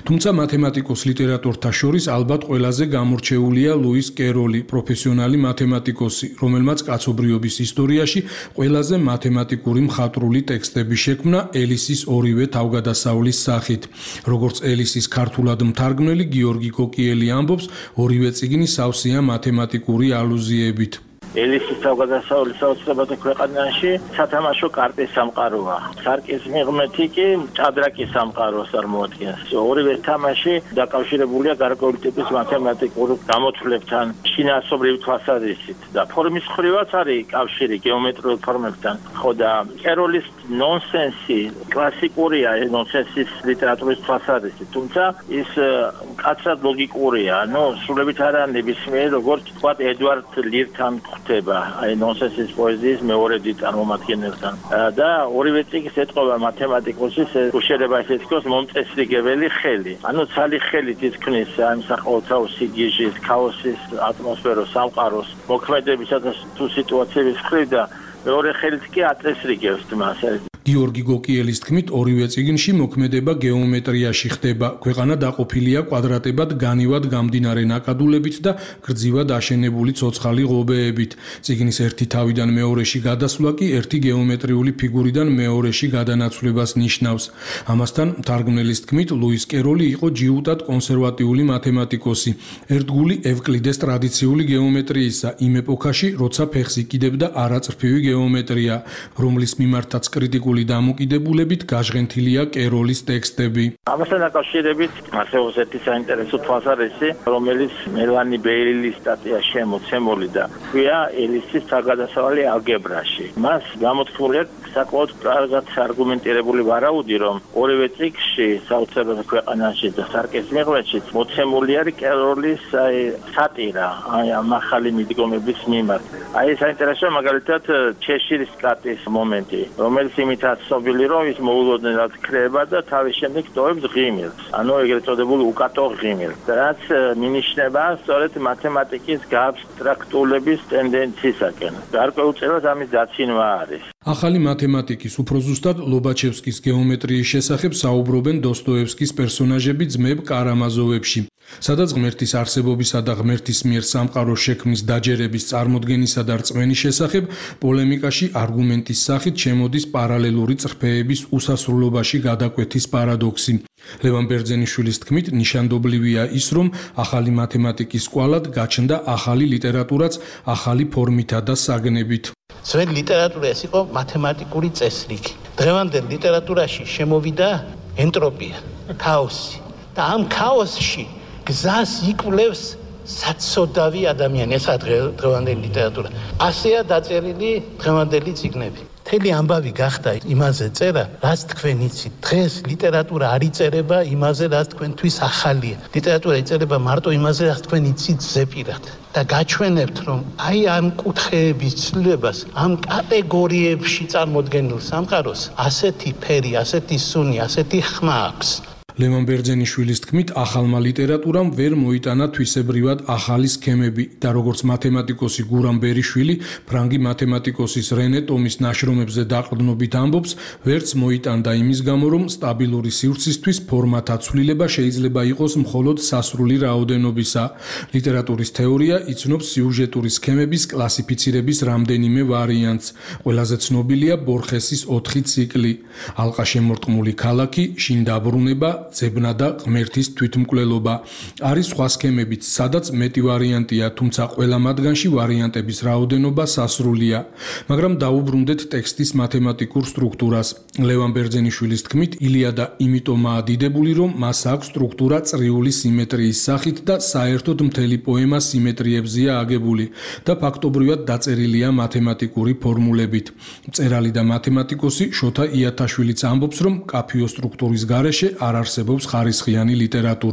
თუმცა მათემატიკოს ლიტერატორთა შორის ალბათ ყველაზე გამორჩეულია ლუის კეროლი, პროფესიონალი მათემატიკოსი, რომელმაც კაცობრიობის ისტორიაში ყველაზე მათემატიკური მხატვრული ტექსტები შექმნა ელისის ორივე თავგადასავლის სახით. როგორც ელისის ქართულად მთარგმნელი გიორგი კოკიელი ამბობს, ორივე წიგნი სავსეა მათემატიკური ალუზიებით. ელისის თავგადასავალი საოცრებათა ქვეყანაში სათამაშო კარტის სამყაროა. სარკის მიღმეთი კი ჭადრაკის სამყაროს წარმოადგენს. ორივე თამაში დაკავშირებულია გარკვეული ტიპის მათემატიკურ გამოთვლებთან, შინაარსობრივი თვალსაზრისით და ფორმის მხრივაც არის კავშირი გეომეტრიულ ფორმებთან. ხო და კეროლის ნონსენსი კლასიკურია, ნონსენსის ლიტერატურის თვალსაზრისით, თუმცა ის კაცად ლოგიკურია, ნუ სრულებით არა ნებისმიერ როგორც თქვა ედვარდ ლირთან ხდება, აი ნონსენსის პოეზიის მეორე დიდ წარმომადგენელთან. და ორივე წიგნს ეტყობა მათემატიკოსის უშენება ესე თქოს მომწესრიგებელი ხელი. ანუ ცალი ხელით ითქმის ამ საყოველთაო სიგიჟის, ქაოსის, ატმოსფეროს, სამყაროს, მოქმედებისა და თუ სიტუაციების მხრივ და მეორე ხელით კი აწესრიგებს მას. გიორგი გოკიელის თქმით, ორივე წიგნში მოქმედება გეომეტრიაში ხდება. ქვეყანა დაყოფილია კვადრატებად განივად გამდინარე ნაკადულებით და გრძივად აშენებული ცოცხალი ღობეებით. წიგნის ერთი თავიდან მეორეში გადასვლა კი ერთი გეომეტრიული ფიგურიდან მეორეში გადანაცვლებას ნიშნავს. ამასთან, მთარგმნელის თქმით, ლუის კეროლი იყო ჯიუტად კონსერვატიული მათემატიკოსი, ერთგული ევკლიდეს ტრადიციული გეომეტრიისა, იმ ეპოქაში, როცა ფეხს იკიდებდა არაწრფივი გეომეტრია, რომლის მიმართაც კრიტიკული დამოკიდებულებით გაჟღენთილია კეროლის ტექსტები. ამასთან დაკავშირებით არსებობს ერთი საინტერესო თვალსაზრისი, რომელიც მელანი ბეილის სტატიაში შემოცემული და ქვია ელისის თავგადასავალი ალგებრაში. მას გამოთქმული აქვს საკმაოდ კარგად არგუმენტირებული ვარაუდი, რომ ორივე წიგნში საოცრებათა ქვეყანაში და სარკის მიღმეთში მოცემული არის კეროლის სატირა, აი ამ ახალი მიდგომების მიმართ. აი საინტერესოა მაგალითად ჩეშირის კატის მომენტი, რომელიც იმით ცნობილი რომ ის მოულოდნელად ქრება და თავის შემდეგ ტოვებს ღიმილს, ანუ ეგრეთ წოდებულ უკატო ღიმილს, რაც მინიშნება სწორედ მათემატიკის გააბსტრაქტულების ტენდენციისაკენ. გარკვეულწილად ამის დაცინვა არის. ახალი მათემატიკის, უფრო ზუსტად ლობაჩევსკის გეომეტრიის შესახებ საუბრობენ დოსტოევსკის პერსონაჟები ძმებ კარამაზოვებში. სადაც ღმერთის არსებობისა და ღმერთის მიერ სამყაროს შექმნის დაჯერების წარმოდგენისა და რწმენის შესახებ პოლემიკაში არგუმენტის სახით შემოდის პარალელური წრფეების უსასრულობაში გადაკვეთის პარადოქსი. ლევან ბერძენიშვილის თქმით, ნიშანდობლივია ის, რომ ახალი მათემატიკის კვალად გაჩნდა ახალი ლიტერატურაც ახალი ფორმითა და საგნებით. ძველი ლიტერატურა ეს იყო მათემატიკური წესრიგი. დღევანდელ ლიტერატურაში შემოვიდა ენტროპია, ქაოსი და ამ ქაოსში გზას იკვლევს საცოდავი ადამიანი, ესაა დღევანდელი ლიტერატურა. ასეა დაწერილი დღევანდელი წიგნები. მთელი ამბავი გახდა იმაზე წერა, რაც თქვენ იცით. დღეს ლიტერატურა არ იწერება იმაზე, რაც თქვენთვის ახალია. ლიტერატურა იწერება მარტო იმაზე, რაც თქვენ იცით ზეპირად. და გაჩვენებთ, რომ აი ამ კუთხეების ცვლილებას, ამ კატეგორიებში წარმოდგენილ სამყაროს ასეთი ფერი, ასეთი სუნი, ასეთი ხმა აქვს. ლევან ბერძენიშვილის თქმით, ახალმა ლიტერატურამ ვერ მოიტანა თვისებრივად ახალი სქემები და როგორც მათემატიკოსი გურამ ბერიშვილი, ფრანგი მათემატიკოსის რენე ტომის ნაშრომებზე დაყრდნობით ამბობს, ვერც მოიტანდა იმის გამო, რომ სტაბილური სივრცისთვის ფორმათა ცვლილება შეიძლება იყოს მხოლოდ სასრული რაოდენობისა. ლიტერატურის თეორია იცნობს სიუჟეტური სქემების კლასიფიცირების რამდენიმე ვარიანტს. ყველაზე ცნობილია ბორხესის ოთხი ციკლი: ალყაშემორტყმული ქალაქი, შინ დაბრუნება, ძებნა და ღმერთის თვითმკვლელობა. არის სხვა სქემებიც, სადაც მეტი ვარიანტია, თუმცა ყველა მათგანში ვარიანტების რაოდენობა სასრულია. მაგრამ დაუბრუნდეთ ტექსტის მათემატიკურ სტრუქტურას. ლევან ბერძენიშვილის თქმით, ილიადა იმიტომაა დიდებული, რომ მას აქვს სტრუქტურა წრიული სიმეტრიის სახით და საერთოდ მთელი პოემა სიმეტრიებზეა აგებული და ფაქტობრივად დაწერილია მათემატიკური ფორმულებით. მწერალი და მათემატიკოსი შოთა იათაშვილიც ამბობს, რომ კაფიო სტრუქტურის გარეშე არ არსებობს ხარისხიანი ლიტერატურა.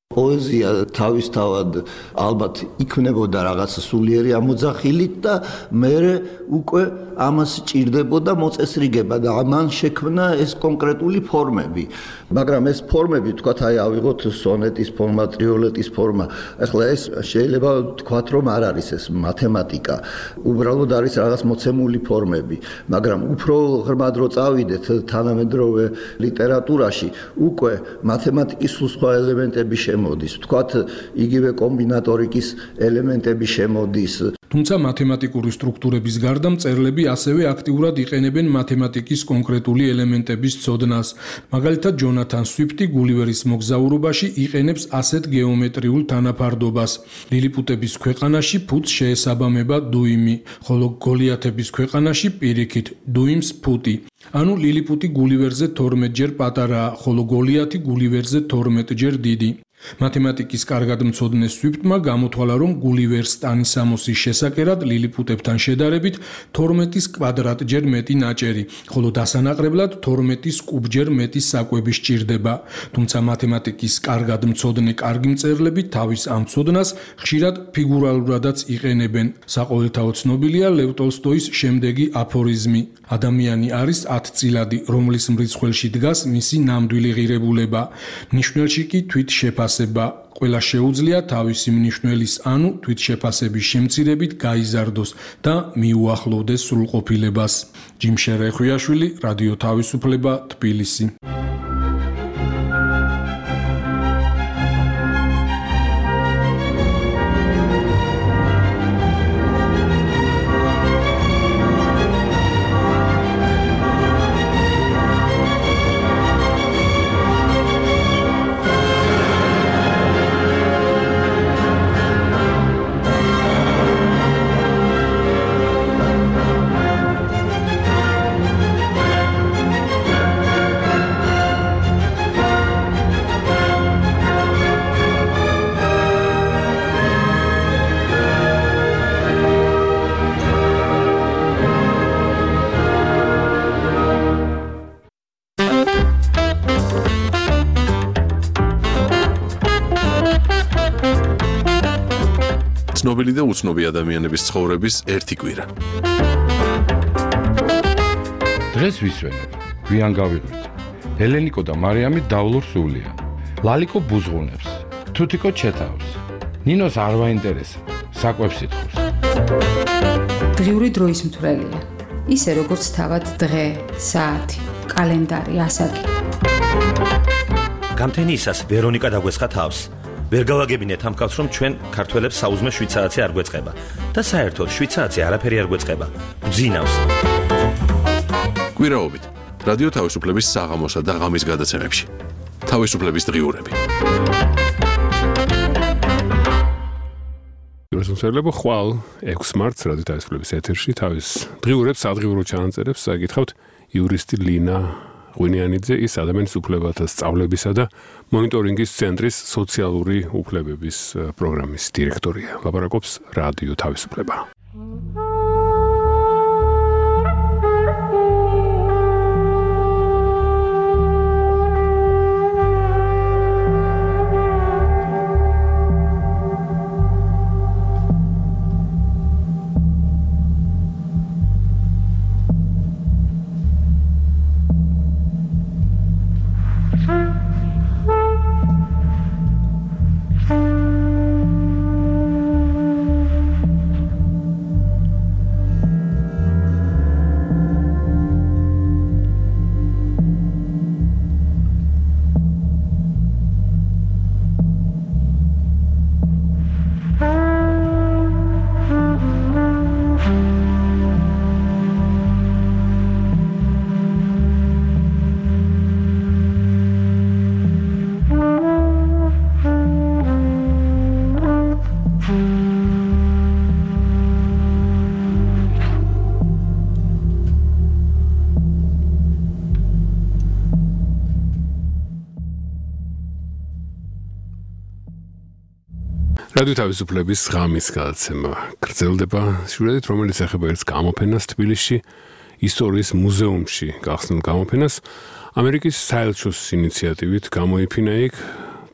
პოეზია თავისთავად ალბათ იქმნებოდა რაღაც სულიერი ამოძახილით და მე უკვე ამას ჭირდებოდა მოწესრიგება და ამან შექმნა ეს კონკრეტული ფორმები. მაგრამ ეს ფორმები, თქვათ, აი ავიღოთ სონეტის ფორმა, ტრიოლეტის ფორმა. ახლა ეს შეიძლება თქვათ, რომ არ არის ეს მათემატიკა. უბრალოდ არის რაღაც მოცემული ფორმები, მაგრამ უფრო ღრმად რო წავიდეთ თანამედროვე ლიტერატურაში, უკვე მათემატიკის სულ სხვა ელემენტები შემოდის. თქვათ, იგივე კომბინატორიკის ელემენტები შემოდის. თუმცა მათემატიკური სტრუქტურების გარდა მწერლები ასევე აქტიურად იყენებენ მათემატიკის კონკრეტული ელემენტების ცოდნას. მაგალითად, ჯონათან სვიფტი გულივერის მოგზაურობაში იყენებს ასეთ გეომეტრიულ თანაფარდობას. ლილიპუტების ქვეყანაში ფუტს შეესაბამება დუიმი, ხოლო გოლიათების ქვეყანაში პირიქით დუიმს ფუტი. ანუ ლილიპუტი გულივერზე თორმეტჯერ პატარაა, ხოლო გოლიათი გულივერზე თორმეტჯერ დიდი. მათემატიკის კარგად მცოდნე სვიფტმა გამოთვალა, რომ გულივერს ტანისამოსის შესაკერად ლილიპუტებთან შედარებით თორმეტის კვადრატჯერ მეტი ნაჭერი, ხოლო დასანაკრებლად თორმეტის კუბჯერ მეტი საკვები სჭირდება. თუმცა მათემატიკის კარგად მცოდნე კარგი მწერლები თავის ამ ცოდნას ხშირად ფიგურალურადაც იყენებენ. საყოველთაო ცნობილია ლევ ტოლსტოის შემდეგი აფორიზმი: ადამიანი არის ათწილადი, რომლის მრიცხველში დგას მისი ნამდვილი ღირებულება, ნიშნულში კი თვით შეფასება. ყველა შეუძლია თავისი მნიშვნელის, ანუ თვითშეფასების შემცირებით გაიზარდოს და მიუახლოვდეს სრულყოფილებას. ჯიმშე რეხვიაშვილი, რადიო თავისუფლება, თბილისი. ცნობილი და უცნობი ადამიანების ცხოვრების ერთი კვირა. დღეს ვისვენებ, გვიან გავიღვიძ. ელენიკო და მარიამი დავლურ სულიან. ლალიკო ბუზღუნებს, თუთიკო ჩეთავს. ნინოს არ ვაინტერესებს, საკვებს ითხოვს. დღიური დროის მთვრელია. ისე როგორც თავად დღე, საათი, კალენდარი, ასაკი. გამთენიისას ვერონიკა დაგვესხა თავს. ვერ გავაგებინეთ ამ კაცს, რომ ჩვენ ქართველებს საუზმე შვიცარიცი არ გვეწყება და საერთოდ შვიცარიცი არაფერი არ გვეწყება. ბძინავს. კვირაობით რადიო თავისუფლების საღამოსა და ღამის გადაცემებში. თავისუფლების დღიურები. მოსულები ხვალ ექვსი მარტს რადიო თავისუფლების ეთერში თავის დღიურებს სადღიურო ჩანაწერებს გითხავთ იურისტი ლინა ღვინიანიძე, ის ადამიანის უფლებათა სწავლებისა და მონიტორინგის ცენტრის სოციალური უფლებების პროგრამის დირექტორია. ლაპარაკობს რადიო თავისუფლება. რადიო თავისუფლების ღამის გადაცემა გრძელდება სიუჟეტით, რომელიც ეხება ერთ გამოფენას თბილისში, ისტორიის მუზეუმში გახსნილ გამოფენას. ამერიკის საელჩოს ინიციატივით გამოიფინა იქ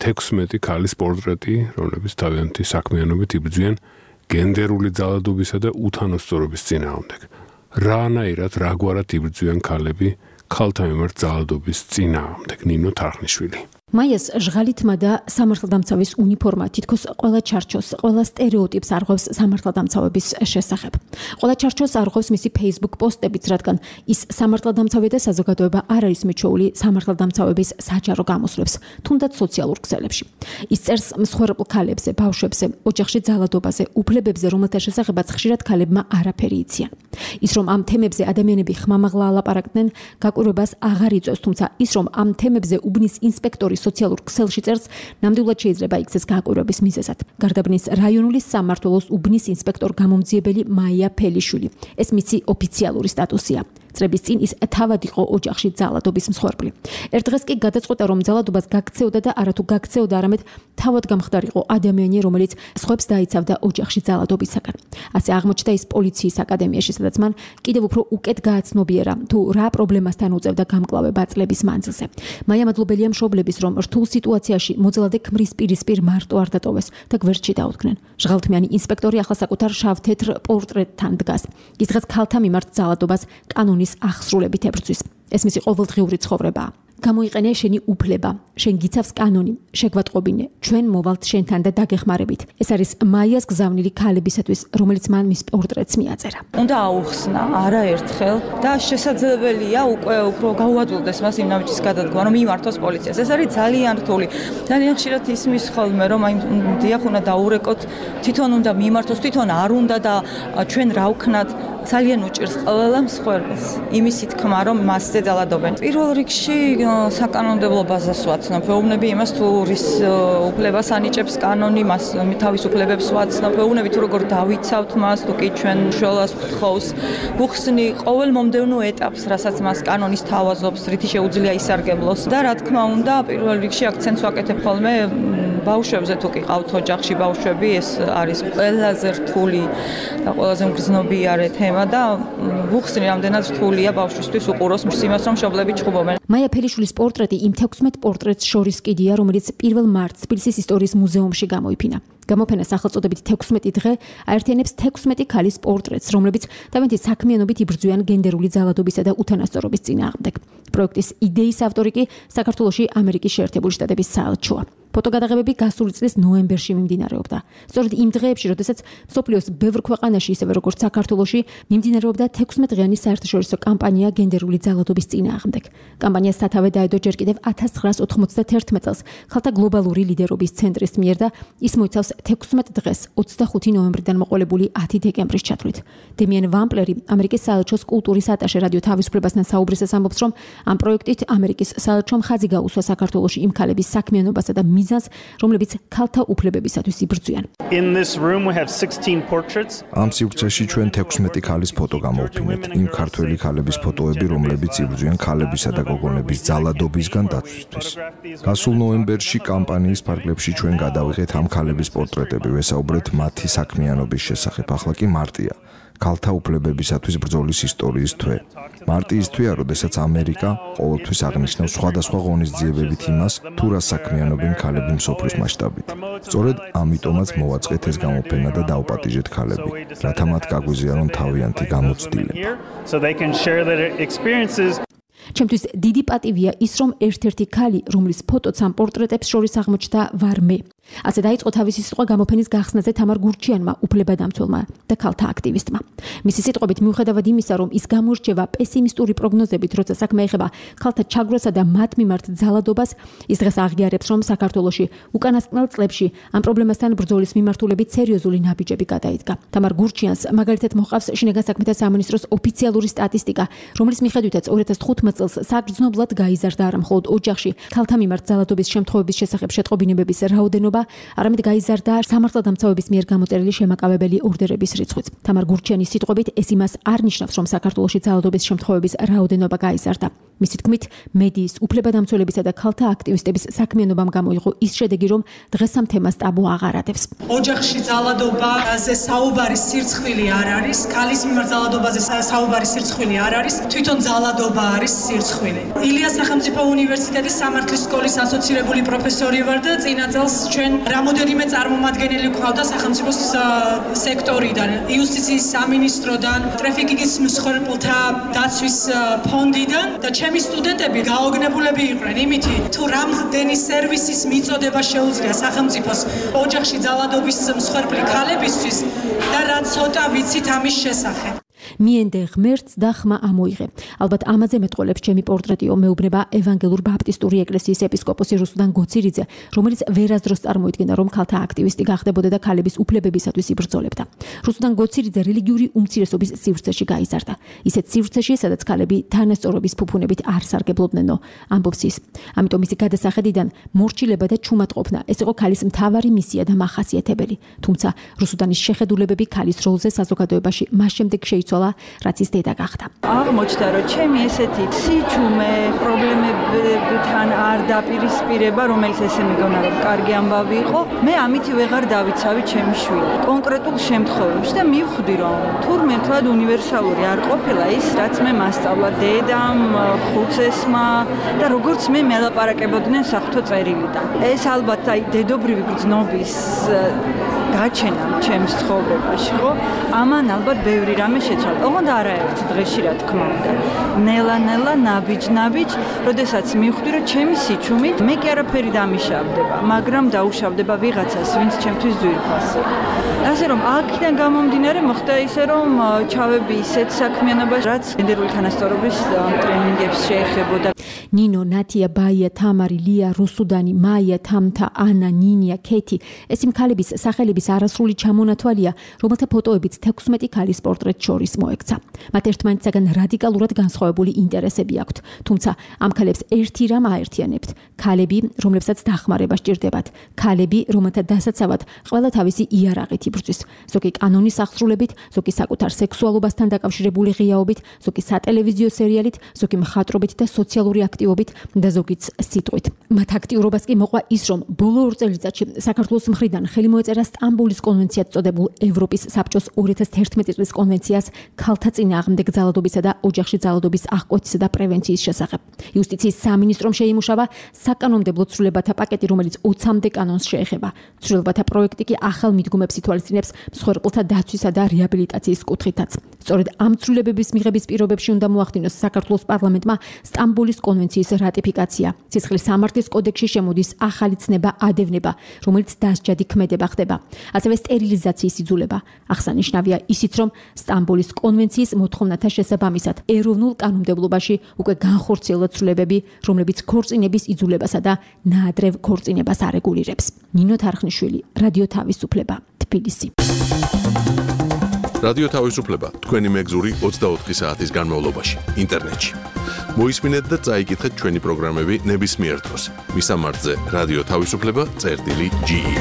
თექვსმეტი ქალის პორტრეტი, რომლებიც თავიანთი საქმიანობით იბრძვიან გენდერული ძალადობისა და უთანასწორობის წინააღმდეგ. რანაირად, რაგვარად იბრძვიან ქალები ქალთა მიმართ ძალადობის წინააღმდეგ? ნინო თარხნიშვილი. მაიას ჟღალითმა და სამართალდამცავის უნიფორმა თითქოს ყველა ჩარჩოს, ყველა სტერეოტიპს არღვევს სამართალდამცავების შესახებ. ყველა ჩარჩოს არღვევს მისი Facebook პოსტებიც, რადგან ის სამართალდამცავი და საზოგადოება არ არის მიჩვეული სამართალდამცავების საჯარო გამოსვლებს, თუნდაც სოციალურ ქსელებში. ის წერს მსხვერპლ ქალებზე, ბავშვებზე, ოჯახში ძალადობაზე, უფლებებზე, რომელთა შესახებაც ხშირად ქალებმა არაფერი იციან. ის რომ ამ თემებზე ადამიანები ხმამაღლა ალაპარაკდნენ, გაკვირვებას აღარ იწვევს, თუმცა ის რომ ამ თემებზე უბნის ინსპექტორი სოციალურ ქსელში წერს, ნამდვილად შეიძლება იქცეს გაკვირვების მიზეზად. გარდაბნის რაიონული სამმართველოს უბნის ინსპექტორ გამომძიებელი მაია ფელიშვილი. ეს მისი ოფიციალური სტატუსია. წრების წინ ის თავად იყო ოჯახში ძალადობის მსხვერპლი. ერთ დღეს კი გადაწყვეტა, რომ ძალადობას გაქცეოდა და არათუ გაქცეოდა, არამედ თავად გამხდარიყო ადამიანი, რომელიც სხვებს დაიცავდა ოჯახში ძალადობისაგან. ასე აღმოჩნდა ის პოლიციის აკადემიაში, სადაც მან კიდევ უფრო უკეთ გააცნობიერა, თუ რა პრობლემასთან უწევდა გამკლავება წლების მანძილზე. მაია მადლობელია მშობლების, რომ რთულ სიტუაციაში მოძალადე ქმრის პირისპირ მარტო არ დატოვეს და გვერდში დაუდგნენ. ჟღალთმიანი ინსპექტორი ახლა საკუთარ შავ-თეთრ პორტრეტთან დგას. ის დღეს ქალთა მიმართ ძალადობას კანონის ახსრულებით ებრძვის. ეს მისი ყოველდღიური ცხოვრებაა. გამოიყენე შენი უფლება, შენ გიცავს კანონი, შეგვატყობინე, ჩვენ მოვალთ შენთან და დაგეხმარებით. ეს არის მაიას გზავნილი ქალებისათვის, რომელიც მან მის პორტრეტს მიაწერა. უნდა აუხსნა არაერთხელ და შესაძლებელია უკვე უფრო გაუადვილდეს მას იმ ნაბიჯის გადადგმა, რომ მიმართოს პოლიციას. ეს არის ძალიან რთული. ძალიან ხშირად ისმის ხოლმე, რომ აი დიახ უნდა დაურეკოთ, თვითონ უნდა მიმართოს, თვითონ არ უნდა და ჩვენ რა ვქნათ, ძალიან უჭირს ყველა მსხვერპლს იმისი თქმა, რომ მასზე ძალადობენ. პირველ რიგში საკანონმდებლო ბაზას ვაცნობ. ვეუბნები იმას, თუ რის უფლებას ანიჭებს კანონი, მას თავის უფლებებს ვაცნობ. ვეუბნები თუ როგორ დავიცავთ მას, თუ კი ჩვენ შველას ვთხოვს. ვუხსნი ყოველ მომდევნო ეტაპს, რასაც მას კანონის თავაზობს, რითი შეუძლია ისარგებლოს და რა თქმა უნდა, პირველ რიგში აქცენტს ვაკეთებ ხოლმე ბავშვებზე, თუ კი ყავთ ოჯახში ბავშვები, ეს არის ყველაზე რთული და ყველაზე მგრძნობიარე თემა და ვუხსნი რამდენად რთულია ბავშვისთვის უყუროს იმას, რომ მშობლები ჩხუბობენ. მაია ფელიშვილის პორტრეტი იმ თექვსმეტ პორტრეტს შორის კიდია, რომელიც პირველ მარტს თბილისის ისტორიის მუზეუმში გამოიფინა. გამოფენა სახელწოდებით თექვსმეტი დღე აერთიანებს თექვსმეტი ქალის პორტრეტს, რომლებიც თავიანთი საქმიანობით იბრძვიან გენდერული ძალადობისა და უთანასწორობის წინააღმდეგ. პროექტის იდეის ავტორი კი საქართველოში ამერიკის შეერთებული შტატების საელჩოა. ფოტოგადაღებები გასული წლის ნოემბერში მიმდინარეობდა. სწორედ იმ დღეებში, როდესაც მსოფლიოს ბევრ ქვეყანაში, ისევე როგორც საქართველოში, მიმდინარეობდა თექვსმეტ დღიანი საერთაშორისო კამპანია გენდერული ძალადობის წინააღმდეგ. კამპანიას სათავე დაედო ჯერ კიდევ ათას ცხრაას ოთხმოცდათერთმეტ წელს ხალხთა გლობალური ლიდერობის ცენტრის მიერ და ის მოიცავს თექვსმეტ დღეს ოცდახუთი ნოემბრიდან მოყოლებული ათი დეკემბრის ჩათვლით. დემიენ ვამპლერი, ამერიკის საელჩოს კულტურის ატაშე რადიო თავისუფლებასთან საუბრისას ამბობს, რომ ამ პროექტით ამერიკის საელჩომ ხაზი გაუსვა საქართველოში იმ ქალების საქმიანობასა და მიზანს, რომლებიც ქალთა უფლებებისათვის იბრძვიან. ამ სივრცეში ჩვენ თექვსმეტი ქალის ფოტო გამოვფინეთ. იმ ქართველი ქალების ფოტოები, რომლებიც იბრძვიან ქალებისა და გოგონების ძალადობისგან დაცვისთვის. გასულ ნოემბერში კამპანიის ფარგლებში ჩვენ გადავიღეთ ამ ქალების პორტრეტები, ვესაუბრეთ მათი საქმიანობის შესახებ. ახლა კი მარტია. ქალთა უფლებებისათვის ბრძოლის ისტორიის თვე. მარტიის თვეა, როდესაც ამერიკა ყოველთვის აღნიშნავს სხვადასხვა ღონისძიებებით იმას, თუ რა საქმიანობენ ქალები მსოფლიოს მასშტაბით. სწორედ ამიტომაც მოვაწყეთ ეს გამოფენა და დავპატიჟეთ ქალები, რათა მათ გაგვიზიარონ თავიანთი გამოცდილება. ჩემთვის დიდი პატივია ის, რომ ერთ-ერთი ქალი, რომლის ფოტოც ამ პორტრეტებს შორის აღმოჩნდა, ვარ მე. ასე დაიწყო თავისი სიტყვა გამოფენის გახსნაზე თამარ გურჩიანმა, უფლებადამცველმა და ქალთა აქტივისტმა. მისი სიტყვებით, მიუხედავად იმისა, რომ ის გამოირჩევა პესიმისტური პროგნოზებით, როცა საქმე ეხება ქალთა ჩაგვრასა და მათ მიმართ ძალადობას, ის დღეს აღიარებს, რომ საქართველოში უკანასკნელ წლებში ამ პრობლემასთან ბრძოლის მიმართულებით სერიოზული ნაბიჯები გადაიდგა. თამარ გურჩიანს მაგალითად მოყავს შინაგან საქმეთა სამინისტროს ოფიციალური სტატისტიკა, რომლის მიხედვითაც ორი ათას თხუთმეტ წელს საგრძნობლად გაიზარდა არა მხოლოდ ოჯახში ქალთა მიმართ ძალადობის შემთხვევების შესახებ შეტყობინებების რაოდენობა, არამედ გაიზარდა სამართალდამცავების მიერ გამოწერილი შემაკავებელი ორდერების რიცხვიც. თამარ გურჩიანის სიტყვებით, ეს იმას არ ნიშნავს, რომ საქართველოში ძალადობის შემთხვევების რაოდენობა გაიზარდა. მისი თქმით, მედიის უფლებადამცველებისა და ქალთა აქტივისტების საქმიანობამ გამოიღო ის შედეგი, რომ დღეს ამ თემას ტაბუ აღარ ადევს. ოჯახში ძალადობაზე საუბარი სირცხვილი არ არის, ქალის მიმართ ძალადობაზე საუბარი სირცხვილი არ არის, თვითონ ძალადობა არის სირცხვილი. ილიას სახელმწიფო უნივერსიტეტის სამართლის სკოლის ასოცირებული პროფესორი ვარ და წინა წელს ჩვენ რამოდენიმე წარმომადგენელი გვყავდა სახელმწიფოს სექტორიდან, იუსტიციის სამინისტროდან, ტრაფიკინგის მსხვერპლთა დაცვის ფონდიდან და ჩემი სტუდენტები გაოგნებულები იყვნენ იმითი, თუ რამდენი სერვისის მიწოდება შეუძლია სახელმწიფოს ოჯახში ძალადობის მსხვერპლი ქალებისთვის და რა ცოტა ვიცით ამის შესახებ. მიენდე ღმერთს და ხმა ამოიღე. ალბათ ამაზე მეტყოლებს ჩემი პორტრეტიო მეუბნება ევანგელურ ბაპტისტური ეკლესიის ეპისკოპოსი რუსუდან გოცირიძე, რომელიც ვერასდროს წარმოიდგენდა, რომ ქალთა აქტივისტი გახდებოდა და ქალების უფლებებისათვის იბრძოლებდა. რუსუდან გოცირიძე რელიგიური უმცირესობის სივრცეში გაიზარდა. ისეთ სივრცეში, სადაც ქალები თანასწორობის ფუფუნებით არ სარგებლობდნენო, ამბობს ის. ამიტომ მისი გადასახედიდან მორჩილება და ჩუმატყოფნა ეს იყო ქალის მთავარი მისია და მახასიათებელი. თუმცა რუსუდანის შეხედულებები ქალის როლზე საზოგადოებაში მას შემდეგ შეიცვალა, რაც ის დედა გახდა. აღმოჩნდა, რომ ჩემი ესეთი სიჩუმე პრობლემებთან არ დაპირისპირება, რომელიც ესე მეგონა, რომ კარგი ამბავი იყო, მე ამით ვეღარ დავიცავი ჩემი შვილი. კონკრეტულ შემთხვევებში და მივხვდი, რომ თურმე თვად უნივერსალური არ ყოფილა ის, რაც მე მასწავლა დედამ, ხუცესმა და როგორც მე მელაპარაკებოდნენ საღვთო წერილიდან. ეს ალბათ აი დედობრივი გრძნობის გაჩენა ჩემს ცხოვრებაში, ხო? ამან ალბათ ბევრი რამე შეცვალა. ოღონდ არაერთ დღეში რა თქმა უნდა. ნელა-ნელა, ნაბიჯ-ნაბიჯ, როდესაც მივხვდი, რომ ჩემი სიჩუმით მე კი არაფერი დამიშავდება, მაგრამ დაუშავდება ვიღაცას, ვინც ჩემთვის ძვირფასია. ასე რომ აქედან გამომდინარე მოხდა ისე, რომ ჩავები ისეთ საქმიანობაში, რაც გენდერული თანასწორობის ტრენინგებს შეეხებოდა. ნინო, ნათია, ბაია, თამარი, ლია, რუსუდანი, მაია, თამთა, ანა, ნინია, ქეთი, ეს იმ ქალების სახელების არასრული ჩამონათვალია, რომელთა ფოტოებიც თექვსმეტი ქალის პორტრეტ შორის მოექცა. მათ ერთმანეთისაგან რადიკალურად განსხვავებული ინტერესები აქვთ, თუმცა ამ ქალებს ერთი რამ აერთიანებთ: ქალები, რომლებსაც დახმარება სჭირდებათ, ქალები, რომელთა დასაცავად ყველა თავისი იარაღით იბრძვის, ზოგი კანონის აღსრულებით, ზოგი საკუთარ სექსუალობასთან დაკავშირებული ღიაობით, ზოგი სატელევიზიო სერიალით, ზოგი მხატვრობით და სოციალური აქტივობით და ზოგიც სიტყვით. მათ აქტიურობას კი მოყვა ის, რომ ბოლო ორ წელიწადში საქართველოს მხრიდან ხელი მოეწერა სტამბოლის კონვენციად წოდებულ ევროპის საბჭოს ორი ათას ერთმეტი წლის კონვენციას ქალთა წინააღმდეგ ძალადობისა და ოჯახში ძალადობის აღკვეთისა და პრევენციის შესახებ. იუსტიციის სამინისტრომ შეიმუშავა საკანონმდებლო ცვლილებათა პაკეტი, რომელიც ოცამდე კანონს შეეხება. ცვლილებათა პროექტი კი ახალ მიდგომებს ითვალისწინებს მსხვერპლთა დაცვისა და რეაბილიტაციის კუთხითაც. სწორედ ამ ცვლილებების მიღების პირობებში უნდა მოახდინოს საქართველოს პარლამენტმა სტამბოლის კონვენციის რატიფიკაცია. სისხლის სამართლის კოდექსში შემოდის ახალი ცნება ადევნება, რომელიც დასჯადი ქმედება ხდება. ასევე სტერილიზაციის იძულება. აღსანიშნავია ისიც, რომ სტამბოლის კონვენციის მოთხოვნათა შესაბამისად ეროვნულ კანონმდებლობაში უკვე განხორციელდა ცვლილებები, რომლებიც ქორწინების იძულებასა და ნაადრევ ქორწინებას არეგულირებს. ნინო თარხნიშვილი, რადიო თავისუფლება, თბილისი. რადიო თავისუფლება, თქვენი მეგზური ოცდაოთხი საათის განმავლობაში, ინტერნეტში. მოისმინეთ და წაიკითხეთ ჩვენი პროგრამები ნებისმიერ დროს. მისამართზე რადიო თავისუფლება წერტილი ჯი ი.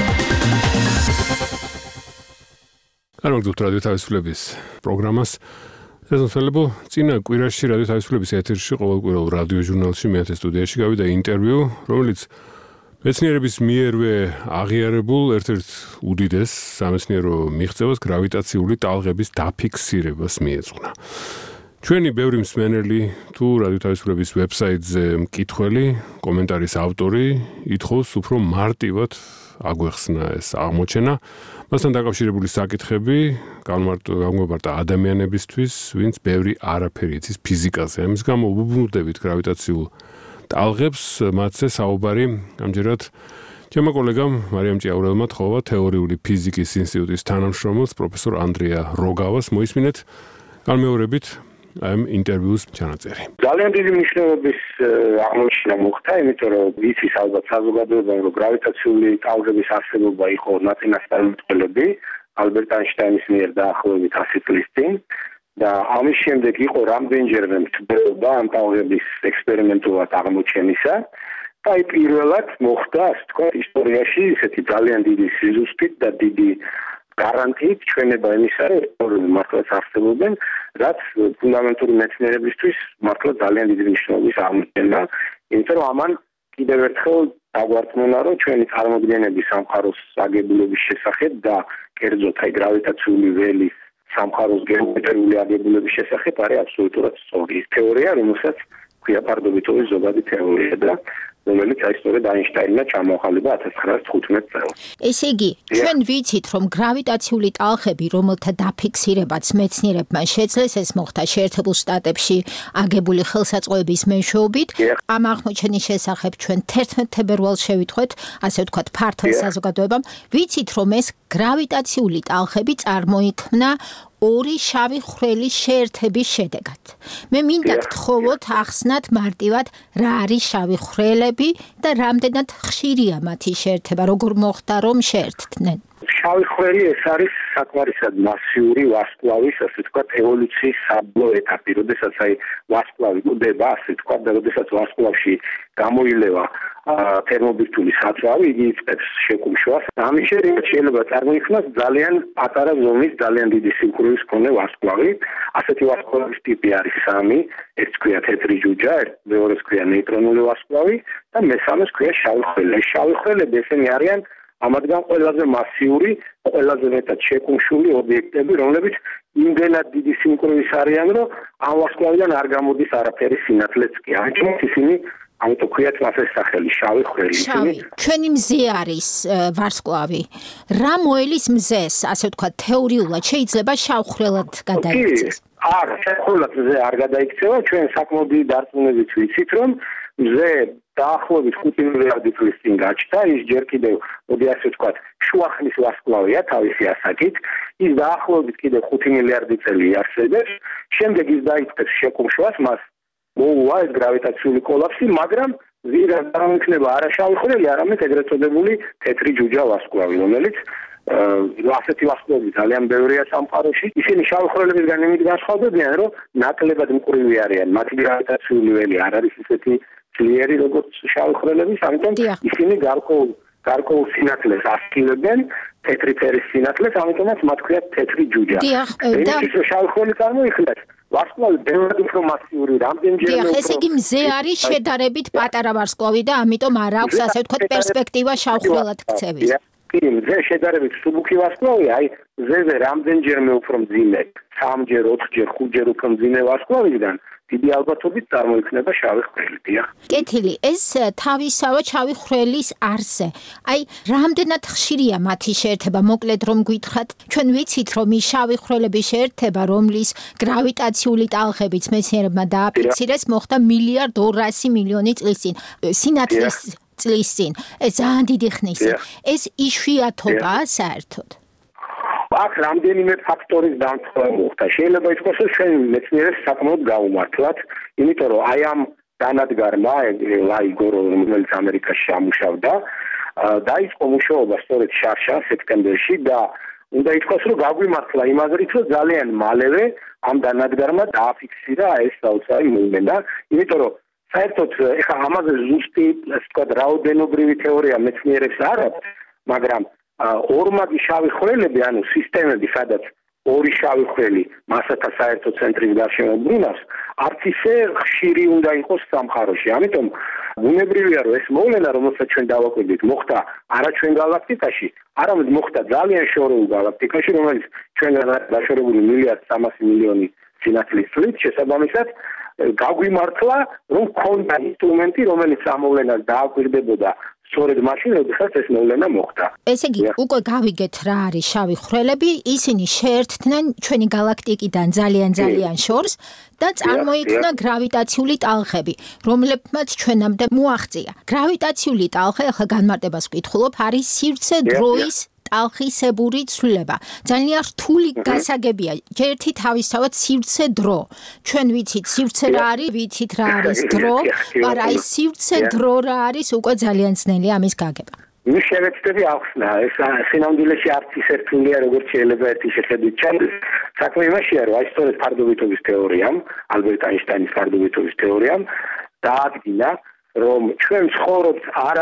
განვაგრძობთ რადიო თავისუფლების პროგრამას. შესაძლოა წინა კვირაში რადიო თავისუფლების ეთერში ყოველკვირეულ რადიო ჟურნალში მეათე სტუდიაში გავიდა ინტერვიუ, რომელიც მეცნიერების მიერვე აღიარებულ ერთ-ერთ უდიდეს სამეცნიერო მიღწევას გრავიტაციული ტალღების დაფიქსირებას მიეძღვნა. ჩვენი ბევრი მსმენელი თუ რადიო თავისუფლების ვებსაიტზე მკითხველი, კომენტარის ავტორი ითხოვს უფრო მარტივად აგვეხსნა ეს აღმოჩენა, მასთან დაკავშირებული საკითხები განმარტა ადამიანებისთვის, ვინც ბევრი არაფერი იცის ფიზიკაზე. ამის გამო ვუბრუნდებით გრავიტაციულ ტალღებს, მათზე საუბარი ამჯერად ჩემმა კოლეგამ მარიამ ჭიაურელმა თხოვა თეორიული ფიზიკის ინსტიტუტის თანამშრომელს პროფესორ ანდრია როგავას. მოისმინეთ განმეორებით ამ ინტერვიუს ჩანაწერი. ძალიან დიდი მნიშვნელობის აღმოჩენა მოხდა, იმიტომ რომ ვიცის ალბათ საზოგადოება, რომ გრავიტაციული ტალღების არსებობა იყო ნაწინასწარმეტყველები ალბერტ აინშტაინის მიერ დაახლოებით ასი წლის წინ და ამის შემდეგ იყო რამდენჯერმე მცდელობა ამ ტალღების ექსპერიმენტულად აღმოჩენისა. და აი პირველად მოხდა, ასე თქვა, ისტორიაში ისეთი ძალიან დიდი სიზუსტით და დიდი გარანტიით ჩვენება იმისა, რომ მართლაც არსებობენ, რაც ფუნდამენტური მეცნიერებისთვის მართლა ძალიან დიდი მნიშვნელობის აღმოჩენაა, იმიტომ რომ ამან კიდევ ერთხელ დაგვარწმუნა, რომ ჩვენი წარმოდგენები სამყაროს აგებულების შესახებ და კერძოდ აი გრავიტაციული ველის სამყაროს გეომეტრიული აგებულების შესახებ არის აბსოლუტურად სწორი. ის თეორია, რომელსაც ქვია ფარდობითობის ზოგადი თეორია და რომელიც აი სწორედ აინშტაინმა ჩამოაყალიბა ათას ცხრაასი თხუთმეტ წელს. ესე იგი, ჩვენ ვიცით, რომ გრავიტაციული ტალღები, რომელთა დაფიქსირებაც მეცნიერებმა შეძლეს, ეს მოხდა შეერთებულ შტატებში აგებული ხელსაწყოების მეშვეობით. ამ აღმოჩენის შესახებ ჩვენ თერთმეტ თებერვალს შევიტყვეთ, ასე ვთქვათ, ფართო საზოგადოებამ. ვიცით, რომ ეს გრავიტაციული ტალღები წარმოიქმნა ორი შავი ხვრელის შეერთების შედეგად. მე მინდა გთხოვოთ ახსნათ მარტივად რა არის შავი ხვრელები და რამდენად ხშირია მათი შეერთება, როგორ მოხდა რომ შეერთდნენ. შავი ხვრელი ეს არის საკმარისად მასიური ვარსკვლავის, ასე ვთქვათ, ევოლუციის საბოლოო ეტაპი, როდესაც აი ვარსკვლავი გდება, ასე ვთქვათ, და როდესაც ვარსკვლავში გამოილევა თერმობირთული საწვავი, იგი იწყებს შეკუმშვას. ამის შედეგად შეიძლება წარმოიქმნას ძალიან პატარა ზომის, ძალიან დიდი სიმკვრივის მქონე ვარსკვლავი. ასეთი ვარსკვლავის ტიპი არის სამი, ერთს ქვია თეთრი ჯუჯა, მეორეს ქვია ნეიტრონული ვარსკვლავი და მესამეს ქვია შავი ხვრელი. შავი ხვრელები ესენი არიან ამათგან ყველაზე მასიური, ყველაზე მეტად შეკუმშული ობიექტები, რომლებიც იმდენად დიდი სიმკვრივის არიან, რომ ამ ვარსკვლავიდან არ გამოდის არაფერი სინათლეც კი. ამიტომ ისინი ამიტომ ქვიათ მას ეს სახელი შავი ხვრელი. შავი, ჩვენი მზე არის ვარსკვლავი. რა მოელის მზეს, ასე ვთქვათ, თეორიულად შეიძლება შავ ხვრელად გადაიქცეს? არა, შავ მზე არ გადაიქცევა, ჩვენ საკმაოდ დიდი დარწმუნებით ვიცით, რომ მზე დაახლოებით ხუთი მილიარდი წლის წინ გაჩნდა, ის ჯერ კიდევ, მოდი ასე ვთქვათ, შუახნის ვარსკვლავია თავისი ასაკით, ის დაახლოებით კიდევ ხუთი მილიარდი წელი იარსებებს, შემდეგ ის დაიწყებს შეკუმშვას, მას მოუვა ეს გრავიტაციული კოლაფსი, მაგრამ ზირა წარმოიქმნება არა შავი ხვრელი, არამედ ეგრეთ წოდებული თეთრი ჯუჯა ვარსკვლავი, რომელიც ასეთი ვარსკვლავები ძალიან ბევრია სამყაროში. ისინი შავი ხვრელებისგან იმით განსხვავდებიან, რომ ნაკლებად მკვრივი არიან, მათი გრავიტაციული ველი არ არის ისეთი ძლიერი როგორც შავი ხვრელების, ამიტომ ისინი გარკვეულ გარკვეულ სინათლეს ასკილებენ, თეთრი ფერის სინათლეს, ამიტომაც მათ ქვიათ თეთრი ჯუჯა. ეს შავი ხვრელი წარმოიქმნას ვარსკვლავი ბევრად უფრო მასიური, რამდენჯერმე უფრო. ესე იგი მზე არის შედარებით პატარა ვარსკვლავი და ამიტომ არ აქვს, ასე ვთქვათ, პერსპექტივა შავ ხვრელად ქცევის. კი, მზე შედარებით სუბუქი ვარსკვლავი, აი მზეზე რამდენჯერმე უფრო მძიმე, სამჯერ, ოთხჯერ, ხუთჯერ უფრო მძიმე ვარსკვლავიდან დიდი ალბათობით წარმოიქმნება შავი ხვრელი. კეთილი, ეს თავისავად შავი ხვრელის არსე. აი, რამდენად ხშირია მათი შეერთება, მოკლედ რომ გითხრათ, ჩვენ ვიცით, რომ ის შავი ხვრელების შეერთება, რომლის გრავიტაციული ტალღებიც მეცნიერებმა დააფიქსირეს, მოხდა მილიარდ ორასი მილიონი წლის წინ. სინათლის წლის წინ. ეს ძალიან დიდი ხნისია. ეს იშვიათობაა საერთოდ. აქ რამდენიმე ფაქტორის დამცავი მოხდა. შეიძლება ითქვას, რომ ჩვენ მეცნიერებს საკმაოდ გაუმართლათ, იმიტომ რომ აი ამ დანადგარმა ლაიგორო, რომელიც ამერიკაში ამუშავდა, დაიწყო მუშაობა სწორედ შარშა სექტემბერში და უნდა ითქვას, რომ გაგვიმართლა იმ აზრით, რომ ძალიან მალევე ამ დანადგარმა დააფიქსირა ეს საოცარი მოვლენა, იმიტომ რომ საერთოდ ეხლა ამაზე ზუსტი, ასე ვთქვათ, რაოდენობრივი თეორია მეცნიერებს არ აქვს, მაგრამ ორმაგი შავი ხვრელები, ანუ სისტემები, სადაც ორი შავი ხვრელი მასათა საერთო ცენტრის გარშემო ბრუნავს, არც ისე ხშირი უნდა იყოს სამყაროში. ამიტომ ბუნებრივია, რომ ეს მოვლენა, რომელსაც ჩვენ დავაკვირდით, მოხდა არა ჩვენ გალაქტიკაში, არამედ მოხდა ძალიან შორეულ გალაქტიკაში, რომელიც ჩვენგან დაშორებული მილიარდ სამასი მილიონი სინათლის წლით, შესაბამისად გაგვიმართლა, რომ ქონდა ინსტრუმენტი, რომელიც ამ მოვლენას დააკვირდებოდა სწორედ მაშინ, როდესაც ეს მოვლენა მოხდა. ესე იგი, უკვე გავიგეთ რა არის შავი ხვრელები, ისინი შეერთდნენ ჩვენი გალაქტიკიდან ძალიან ძალიან შორს და წარმოიქმნა გრავიტაციული ტალღები, რომლებმაც ჩვენამდე მოაღწია. გრავიტაციული ტალღა, ახლა განმარტებას ვკითხულობ, არის სივრცე-დროის ტალღისებური ცვლილება. ძალიან რთული გასაგებია. ერთი თავისთავად სივრცე-დრო. ჩვენ ვიცით სივრცე რა არის, ვიცით რა არის დრო, მაგრამ აი სივრცე-დრო რა არის, უკვე ძალიან ძნელია ამის გაგება. ის შევეცდები ახსნა, ეს სინამდვილეში არც ის რთულია, როგორც შეიძლება ერთი შეხედვით ჩანდეს. საქმე იმაშია, რომ აი სწორედ ფარდობითობის თეორიამ, ალბერტ აინშტაინის ფარდობითობის თეორიამ დაადგინა, რომ ჩვენ ცხოვრობთ არა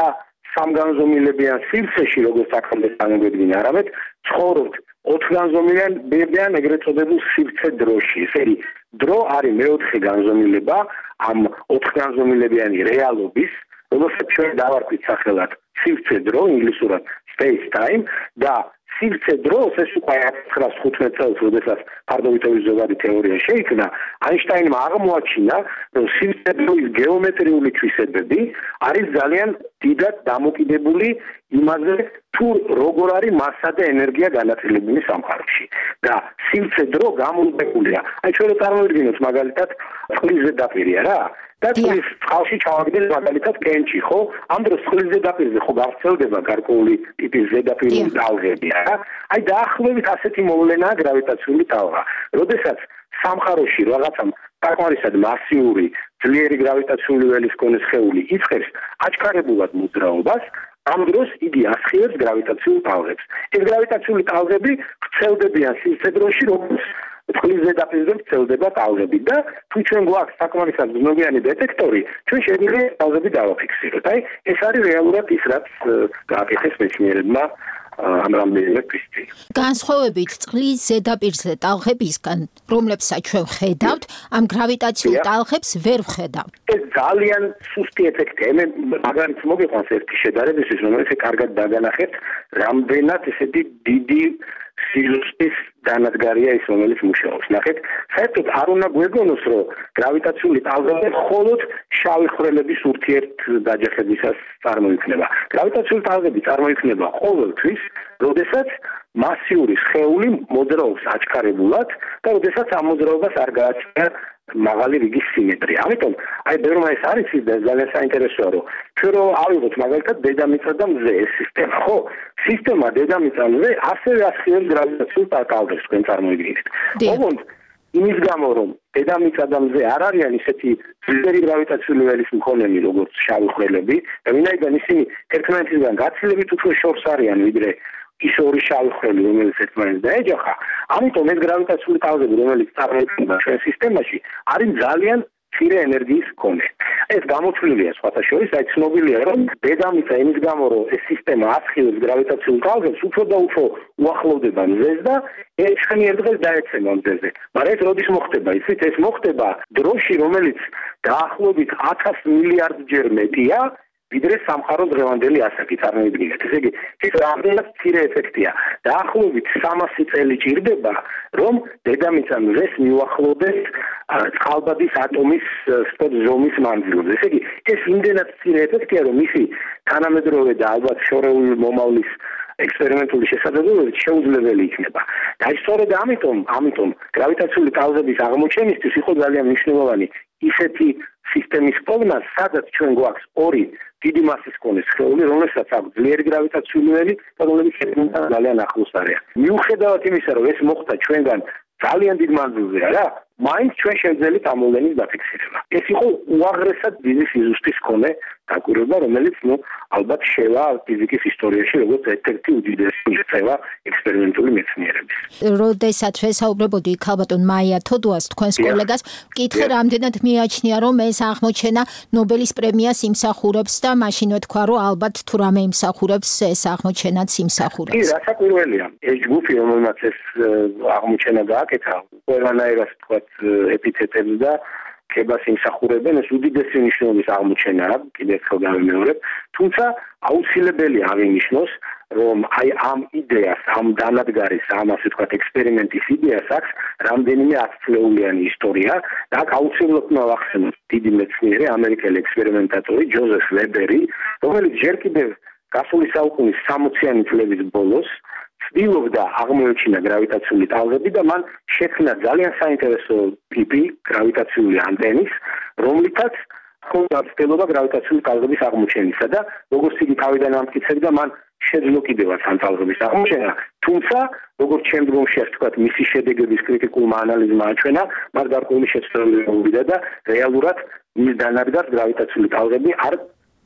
სამგანზომილებიან სივრცეში, როგორც აქამდე წარმოგვიდგინე, არამედ ცხოვრობთ ოთხგანზომილებიან ეგრეთ წოდებულ სივრცე დროში. ესე იგი, დრო არის მეოთხე განზომილება ამ ოთხგანზომილებიანი რეალობის, რომელსაც ჩვენ დავარქვით სახელად სივრცე დრო, ინგლისურად space time და სივრცე დროს ეს უკვე ათასცხრაასი თხუთმეტ წელს, როდესაც ფარდობითობის ზოგადი თეორია შეიქმნა, აინშტაინმა აღმოაჩინა, რომ სივრცე დროის გეომეტრიული თვისებები არის ძალიან დიდად დამოკიდებული იმაზე, თუ როგორ არის მასა და ენერგია განაწილებული სამყაროში. და სივრცე დრო გამომწვევია. აი ჩვენ წარმოვიდგინოთ მაგალითად წყლის ზედაპირია რა. და წყლის წყალში ჩავაგდეთ მაგალითად კენჭი, ხო? ამ დროს წყლის ზედაპირზე ხო გავრცელდება გარკვეული ტიპის ზედაპირული ტალღები, რა? აი დაახლოებით ასეთი მოვლენაა გრავიტაციული ტალღა. როდესაც სამყაროში რაღაცამ საკმარისად მასიური, ძლიერი გრავიტაციული ველის მქონე სხეული იწყებს აჩქარებულად მოძრაობას, ამ დროს იგი ასხივებს გრავიტაციულ ტალღებს. ეს გრავიტაციული ტალღები ვრცელდებიან სივრცე დროში, როგორც წყლის ზედაპირზე ვრცელდება ტალღები და თუ ჩვენ გვაქვს საკმარისად ზნობიანი დეტექტორი, ჩვენ შეგვიძლია ტალღები დავაფიქსიროთ. აი, ეს არის რეალურად ის, რაც გააკეთეს მეცნიერებმა ამ რამდენიმე თვის წინ. განსხვავებით წყლის ზედაპირზე ტალღებისგან, რომლებსაც ჩვენ ვხედავთ, ამ გრავიტაციულ ტალღებს ვერ ვხედავთ. ეს ძალიან სუსტი ეფექტია. მე მაგალითად მოგიყვანს ერთი შედარებისთვის, რომელიც კარგად დაგანახეთ, რამდენად ესეთი დიდი სილუსტის დანადგარია ის, რომელიც მუშაობს. ნახეთ, საერთოდ არ უნდა გვეგონოს, რომ გრავიტაციული ტალღები მხოლოდ შავი ხვრელების ურთიერთდაჯახებისას წარმოიქმნება. გრავიტაციული ტალღები წარმოიქმნება ყოველთვის, როდესაც მასიური სხეული მოძრაობს აჩქარებულად და როდესაც ამ მოძრაობას არ გააჩნია მაღალი რიგის სიმეტრია. ამიტომ აი ბევრმა ეს არის ის და ძალიან საინტერესოა, რომ ჩვენ რო ავიღოთ მაგალითად დედამიწა და მზე ეს სისტემა, ხო? სისტემა დედამიწა მზე ასევე ასხივებს გრავიტაციულ ტალღებს, თქვენ წარმოიდგინეთ. ოღონდ იმის გამო, რომ დედამიწა და მზე არ არიან ისეთი ძლიერი გრავიტაციული ველის მქონენი, როგორც შავი ხვრელები, და ვინაიდან ისინი ერთმანეთისგან გაცილებით უფრო შორს არიან, ვიდრე ის ორი შავი ხვრელი, რომელიც ერთმანეთს დაეჯახა, ამიტომ ეს გრავიტაციული ტალღები, რომელიც წარმოიქმნება ჩვენ სისტემაში, არის ძალიან მცირე ენერგიის მქონე. ეს გამოთვლილია სხვათა შორის, აი ცნობილია, რომ დედამიწა იმის გამო, რომ ეს სისტემა ასხივებს გრავიტაციულ ტალღებს, უფრო და უფრო უახლოვდება მზეს და ერთხელ ერთ დღეს დაეცემა მზეზე. მაგრამ ეს როდის მოხდება? იცით, ეს მოხდება დროში, რომელიც დაახლოებით ათას მილიარდჯერ მეტია, ვიდრე სამყარო დღევანდელი ასაკი, წარმოიდგინეთ. ესე იგი, ეს რამდენად მცირე ეფექტია. დაახლოებით სამასი წელი ჭირდება, რომ დედამიწა მზეს მიუახლოვდეს წყალბადის ატომის ზომის მანძილზე. ესე იგი, ეს იმდენად მცირე ეფექტია, რომ მისი თანამედროვე და ალბათ შორეული მომავლის ექსპერიმენტული შესაძლებლობებით შეუძლებელი იქნება. და სწორედ ამიტომ, ამიტომ გრავიტაციული ტალღების აღმოჩენისთვის იყო ძალიან მნიშვნელოვანი ისეთი სისტემის პოვნა, სადაც ჩვენ გვაქვს ორი დიდი მასის მქონე სხეული, რომელსაც აქვს ძლიერი გრავიტაციული ველი და რომლებიც ერთმანეთთან ძალიან ახლოს არიან. მიუხედავად იმისა, რომ ეს მოხდა ჩვენგან ძალიან დიდ მანძილზე რა, მაინც ჩვენ შევძელით ამ მოვლენის დაფიქსირება. ეს იყო უაღრესად დიდი სიზუსტის მქონე დაკვირვება, რომელიც ნუ ალბათ შევა ფიზიკის ისტორიაში როგორც ერთ-ერთი უდიდესი მიღწევა ექსპერიმენტული მეცნიერების. როდესაც ვესაუბრებოდი ქალბატონ მაია თოდუას, თქვენს კოლეგას, ვკითხე, რამდენად მიაჩნია, რომ ეს აღმოჩენა ნობელის პრემიას იმსახურებს და მაშინვე თქვა, რომ ალბათ თუ რამე იმსახურებს, ეს აღმოჩენაც იმსახურებს. კი, რასაკვირველია. ეს ჯგუფი, რომელმაც ეს აღმოჩენა გააკეთა, ყველანაირად თქვა ეპითეტებს და ქებას იმსახურებენ, ეს უდიდესი მნიშვნელობის აღმოჩენაა, კიდევ ერთხელ გავიმეორებ, თუმცა აუცილებელი აღინიშნოს, რომ აი ამ იდეას, ამ დანადგარის, ამ ასე ვთქვათ, ექსპერიმენტის იდეას აქვს რამდენიმე ათწლეულიანი ისტორია და აქ აუცილებლად უნდა ვახსენოთ დიდი მეცნიერი, ამერიკელი ექსპერიმენტატორი ჯოზეფ ვებერი, რომელიც ჯერ კიდევ გასული საუკუნის სამოციანი წლების ბოლოს ცდილობდა აღმოეჩინა გრავიტაციული ტალღები და მან შექმნა ძალიან საინტერესო ტიპი გრავიტაციული ანტენის, რომლითაც ჰქონდა ცდილობა გრავიტაციული ტალღების აღმოჩენისა და როგორც იგი თავიდან ამტკიცებდა, მან შეძლო კიდევაც ამ ტალღების აღმოჩენა, თუმცა როგორც შემდგომში ასე ვთქვათ, მისი შედეგების კრიტიკულმა ანალიზმა აჩვენა, მას გარკვეული შეცდომები მოუვიდა და რეალურად მის დანადგარს გრავიტაციული ტალღები არ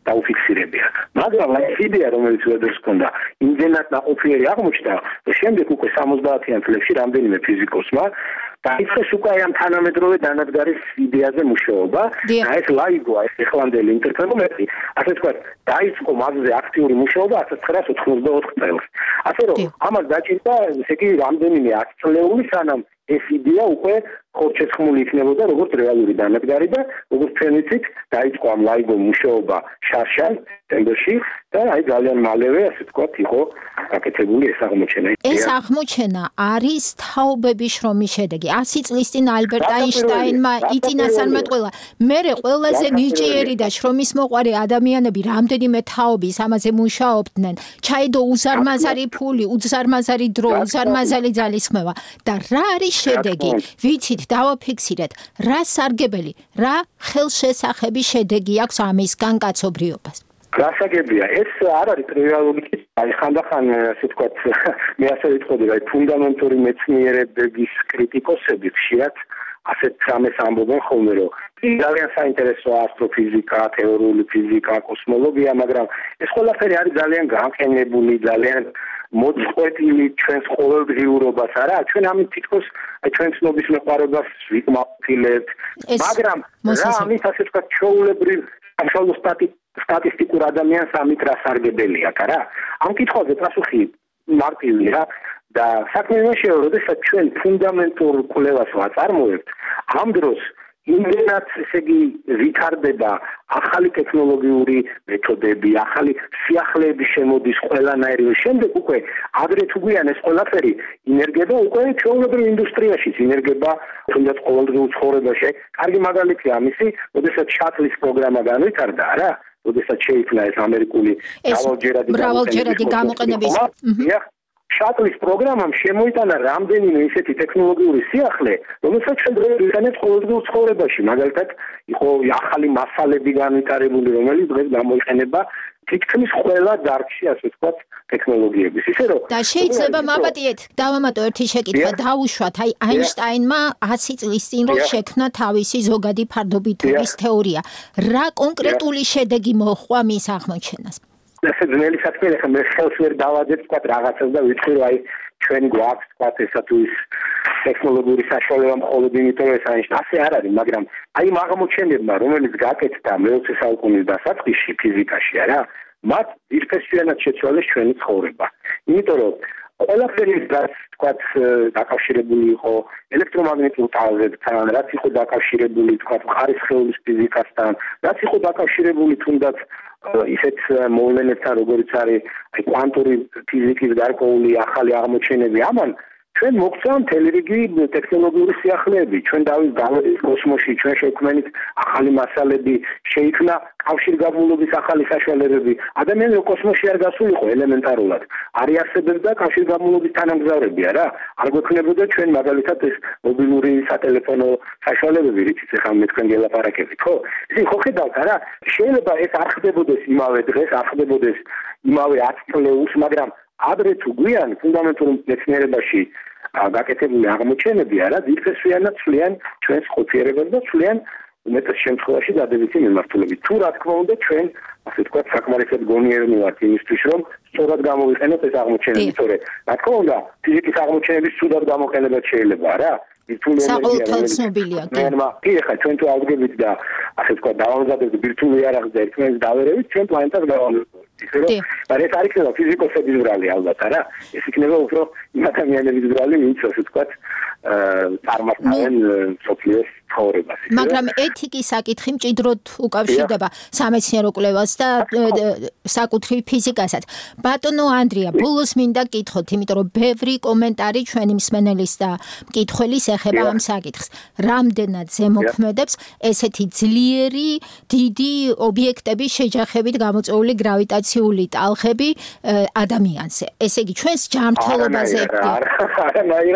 დაუფიქსირებია. მაგრამ ეს იდეა, რომელიც ვედრს ჰქონდა, იმდენად ნაყოფიერი აღმოჩნდა, რომ შემდეგ უკვე სამოცდაათიან წლებში რამდენიმე ფიზიკოსმა დაიწყეს უკვე ამ თანამედროვე დანადგარის იდეაზე მუშაობა და ეს LIGO, ეს ეხლანდელი ინტერფერომეტრი, ასე ვთქვათ, დაიწყო მასზე აქტიური მუშაობა ათას ცხრაას ოთხმოცდაოთხ წელს. ასე რომ ამას დაჭირდა, ესე იგი, რამდენიმე ათი წლეული, სანამ ეს იდეა უკვე ხორჩეცხმული იქნებოდა როგორც რეალური დანადგარი და როგორც ჩვენ ვიცით, დაიწყო ამ LIGO მუშაობა შარშან სექტემბერში და აი ძალიან მალევე, ასე ვთქვათ, იყო გაკეთებული ეს აღმოჩენა. ეს აღმოჩენა არის თაობების შრომის შედეგი. ასი წლის წინ ალბერტ აინშტაინმა იტინა სანმატყველა. მერე ყველაზე ნიჭიერი და შრომის მოყვარე ადამიანები რამდენიმე თაობის ამაზე მუშაობდნენ. ჩაიდო უზარმაზარი ფული, უზარმაზარი დრო, უზარმაზარი ძალისხმევა და რა არის შედეგი? ვიცით, დავაფიქსირეთ, რა სარგებელი, რა ხელშესახების შედეგი აქვს ამისგან კაცობრიობას. გასაგებია, ეს არ არის ტრიvialური კითხვა. აი ხანდახან, ასე ვთქვათ, მე ასე ვიტყოდი, რომ ფუნდამენტური მეცნიერებების კრიტიკოსები ხშირად ასეთ რამეს ამბობენ ხოლმე, რომ ძალიან საინტერესოა ასტროფიზიკა, თეორიული ფიზიკა, კოსმოლოგია, მაგრამ ეს ყველაფერი არის ძალიან განყენებული, ძალიან მოწყვეტილი ჩვენს ყოველდღიურობას, არა? ჩვენ ამით თითქოს ჩვენ ცნობის მეყარებას ვიკმაყოფილებთ, მაგრამ რა ამით ასე ვთქვათ, ჩვეულებრივ სამშობლო სტატისტიკურ ადამიანს ამით რა სარგებელი აქვს, რა? ამ კითხვაზე პასუხი მარტივია და საქმე იმაშია, რომ როდესაც ჩვენ ფუნდამენტურ კვლევას ვაწარმოებთ, ამ დროს იმდენად, ესე იგი, ვითარდება ახალი ტექნოლოგიური მეთოდები, ახალი სიახლეები შემოდის ყველანაირი. შემდეგ უკვე ადრე თუ გვიან ეს ყველაფერი ინერგება უკვე ჩვეულებრივ ინდუსტრიაში, ინერგება თუნდაც ყოველდღიურ ცხოვრებაში. კარგი მაგალითია ამისი, როდესაც შატლის პროგრამა განვითარდა, რა? როდესაც შეიქმნა ეს ამერიკული მრავალჯერადი გამოყენების შატლის პროგრამამ შემოიტანა რამდენიმე ისეთი ტექნოლოგიური სიახლე, რომელსაც ჩვენ დღეს ვიყენებთ ყოველდღიურ ცხოვრებაში. მაგალითად, იყო ახალი მასალები განვითარებული, რომელიც დღეს გამოიყენება თითქმის ყველა დარგში, ასე ვთქვათ, ტექნოლოგიების. ისე რომ და შეიძლება მაპატიეთ, დავამატო ერთი შეკითხვა, დაუშვათ, აი აინშტაინმა ასი წლის წინ რო შექმნა თავისი ზოგადი ფარდობითობის თეორია. რა კონკრეტული შედეგი მოჰყვა მის აღმოჩენას? ესე ძნელი საქმეა, ხა მე ხელს ვერ დავადებ თქვა რაღაცას და ვიტყვი რომ აი ჩვენ გვაქვს თქვა ესა თუ ის ტექნოლოგიური საშუალება მხოლოდ იმიტომ რომ ეს აინშტაინი ასე არ არის, მაგრამ აი ამ აღმოჩენებმა, რომელიც გაკეთდა მეოცე საუკუნის დასაწყისში ფიზიკაში, არა, მათ ძირფესვიანად შეცვალეს ჩვენი ცხოვრება. იმიტომ რომ ყველაფერი რაც თქვა დაკავშირებული იყო ელექტრომაგნიტურ ტალღებთან, რაც იყო დაკავშირებული თქვა ხარისხეულის ფიზიკასთან, რაც იყო დაკავშირებული თუნდაც ისეთ მოვლენებთან, როგორც არის აი კვანტური ფიზიკის გარკვეული ახალი აღმოჩენები, ამან ჩვენ მოგწევთ მთელი რიგი ტექნოლოგიური სიახლეები, ჩვენ დავით კოსმოსში, ჩვენ შევქმნით ახალი მასალები, შეიქმნა კავშირგაბმულობის ახალი საშუალებები. ადამიანი კოსმოსში არ გასულიყო ელემენტარულად. არის არსებობდა კავშირგაბმულობის თანამგზავრები, არა? არ გვექნებოდა ჩვენ მაგალითად ეს მობილური სატელეფონო საშუალებები, რითიც ახლა მე თქვენ გელაპარაკებით, ხო? ისინი ხო ხედავთ, არა? შეიძლება ეს არ ხდებოდეს იმავე დღეს, არ ხდებოდეს იმავე ათი წლეულს, მაგრამ ადრე თუ გვიან ფუნდამენტურ მეცნიერებაში გაკეთებული აღმოჩენები არა ძირფესვიანად ცვლიან ჩვენს ყოფიერებას და ცვლიან უმეტეს შემთხვევაში დადებითი მიმართულებით. თუ რა თქმა უნდა ჩვენ ასე ვთქვათ საკმარისად გონიერნი ვართ იმისთვის რომ სწორად გამოვიყენოთ ეს აღმოჩენები, თორე რა თქმა უნდა ფიზიკის აღმოჩენების სწორად გამოყენებაც შეიძლება რა? ბირთვული ენერგია მერმა კი ხა ჩვენ თუ ავდგებით და ასე ვთქვათ დავამზადებთ ბირთვული იარაღს და ერთმანეთს დავერევით ჩვენ პლანეტას გავამზადებთ. ისე რომ ეს არ იქნება ფიზიკოსების ბრალი ალბათ არა? ეს იქნება უფრო ადამიანების ბრალი, ვინც ასე ვთქვათ წარმართავენ სოფლიოს ცხოვრებას. მაგრამ ეთიკის საკითხი მჭიდროდ უკავშირდება სამეცნიერო კვლევას და საკუთრივ ფიზიკასაც. ბატონო ანდრია, ბოლოს მინდა გითხოთ, იმიტომ რომ ბევრი კომენტარი ჩვენი მსმენელის და მკითხველის ეხება ამ საკითხს. რამდენად ზემოქმედებს ესეთი ძლიერი, დიდი ობიექტების შეჯახებით გამოწვეული გრავიტაციული ტალღები ადამიანზე? ესე იგი, ჩვენს ჯანმრთელობაზე არანაირად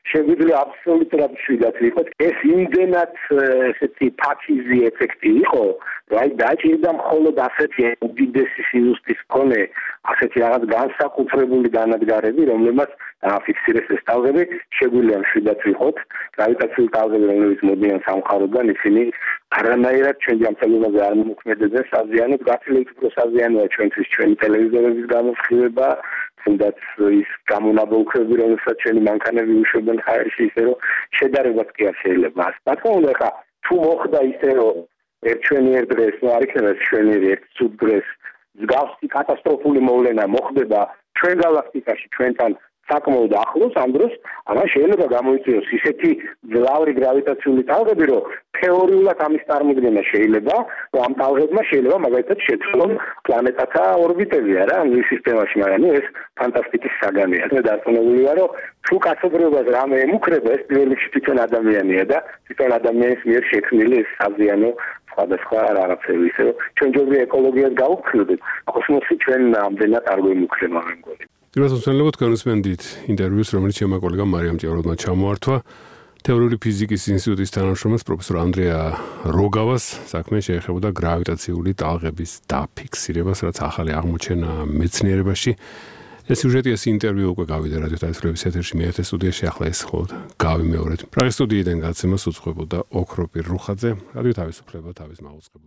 შეგვიძლია აბსოლუტურად შვიდად ვიყოთ. ეს იმდენად ესეთი ფაქიზი ეფექტი იყო, რომ დაჭირდა მხოლოდ ასეთი უდიდესი სიზუსტის მქონე ასეთი რაღაც განსაკუთრებული დანადგარები, რომლებმაც დააფიქსირეს ეს ტალღები, შეგვიძლია შვიდად ვიყოთ. გრავიტაციული ტალღები, რომლებიც მოდიან სამყაროდან, ისინი არანაირად ჩვენი ამსაგვებაზე არ მომოქმედებენ საზიანოდ, გაცილებით უფრო საზიანოა ჩვენთვის ჩვენი ტელევიზორების გამოსხივება, თუნდაც ის გამონაბოლქვები, რომელსაც ჩვენი მანქანები უშვებენ ჰაერში, ისე რომ შედარებაც კი არ შეიძლება. რა თქმა უნდა, ხა თუ მოხდა ისე რომ ერთ ჩვენიერ დღეს, ნუ არ იქნება ჩვენიერი ერთ ცუდ დღეს, მსგავსი კატასტროფული მოვლენა მოხდება ჩვენ გალაქტიკაში, ჩვენთან საკმაოდ ახლოს, ამ დროს ამას შეიძლება გამოიწვიოს ისეთი ძლავრი გრავიტაციული ტალღები, რომ თეორიულად ამის წარმოქმნა შეიძლება, რომ ამ ტალღებმა შეიძლება მაგალითად შეცვლონ პლანეტათა ორბიტები, არა, ამ სისტემაში, მაგრამ ეს ფანტასტიკის საგანია. მე დარწმუნებული ვარ, რომ თუ კაცობრიობას რამე ემუქრება, ეს პირველ რიგში თვითონ ადამიანია და თვითონ ადამიანის მიერ შექმნილი ეს საზიანო სხვადასხვა რაღაცები, ისე რომ ჩვენ ჯობია ეკოლოგიას გავუქმებთ, კოსმოსი ჩვენ ამდენად არ გვემუქრება, მე მგონი. გასაცნობად განვსმენდით ინტერვიუს, რომელიც ჩემმა კოლეგამ მარიამ ჭიაუროვმა ჩამოართვა. თეორიული ფიზიკის ინსტიტუტის თანამშრომელს პროფესორ ანდრეა როგავას საქმე შეეხებოდა გრავიტაციული ტალღების დაფიქსირებას, რაც ახალი აღმოჩენა მეცნიერებაში. ეს სიუჟეტი, ეს ინტერვიუ უკვე გავიდა რადიო თავისუფლების ეთერში, მე ერთ სტუდიაში, ახლა ეს ხოლმე გავიმეორეთ. პრაღის სტუდიიდან გაცემას უცხოებოდა ოქროპირ რუხაძე, რადიო თავისუფლება თავის მაუწყებლად.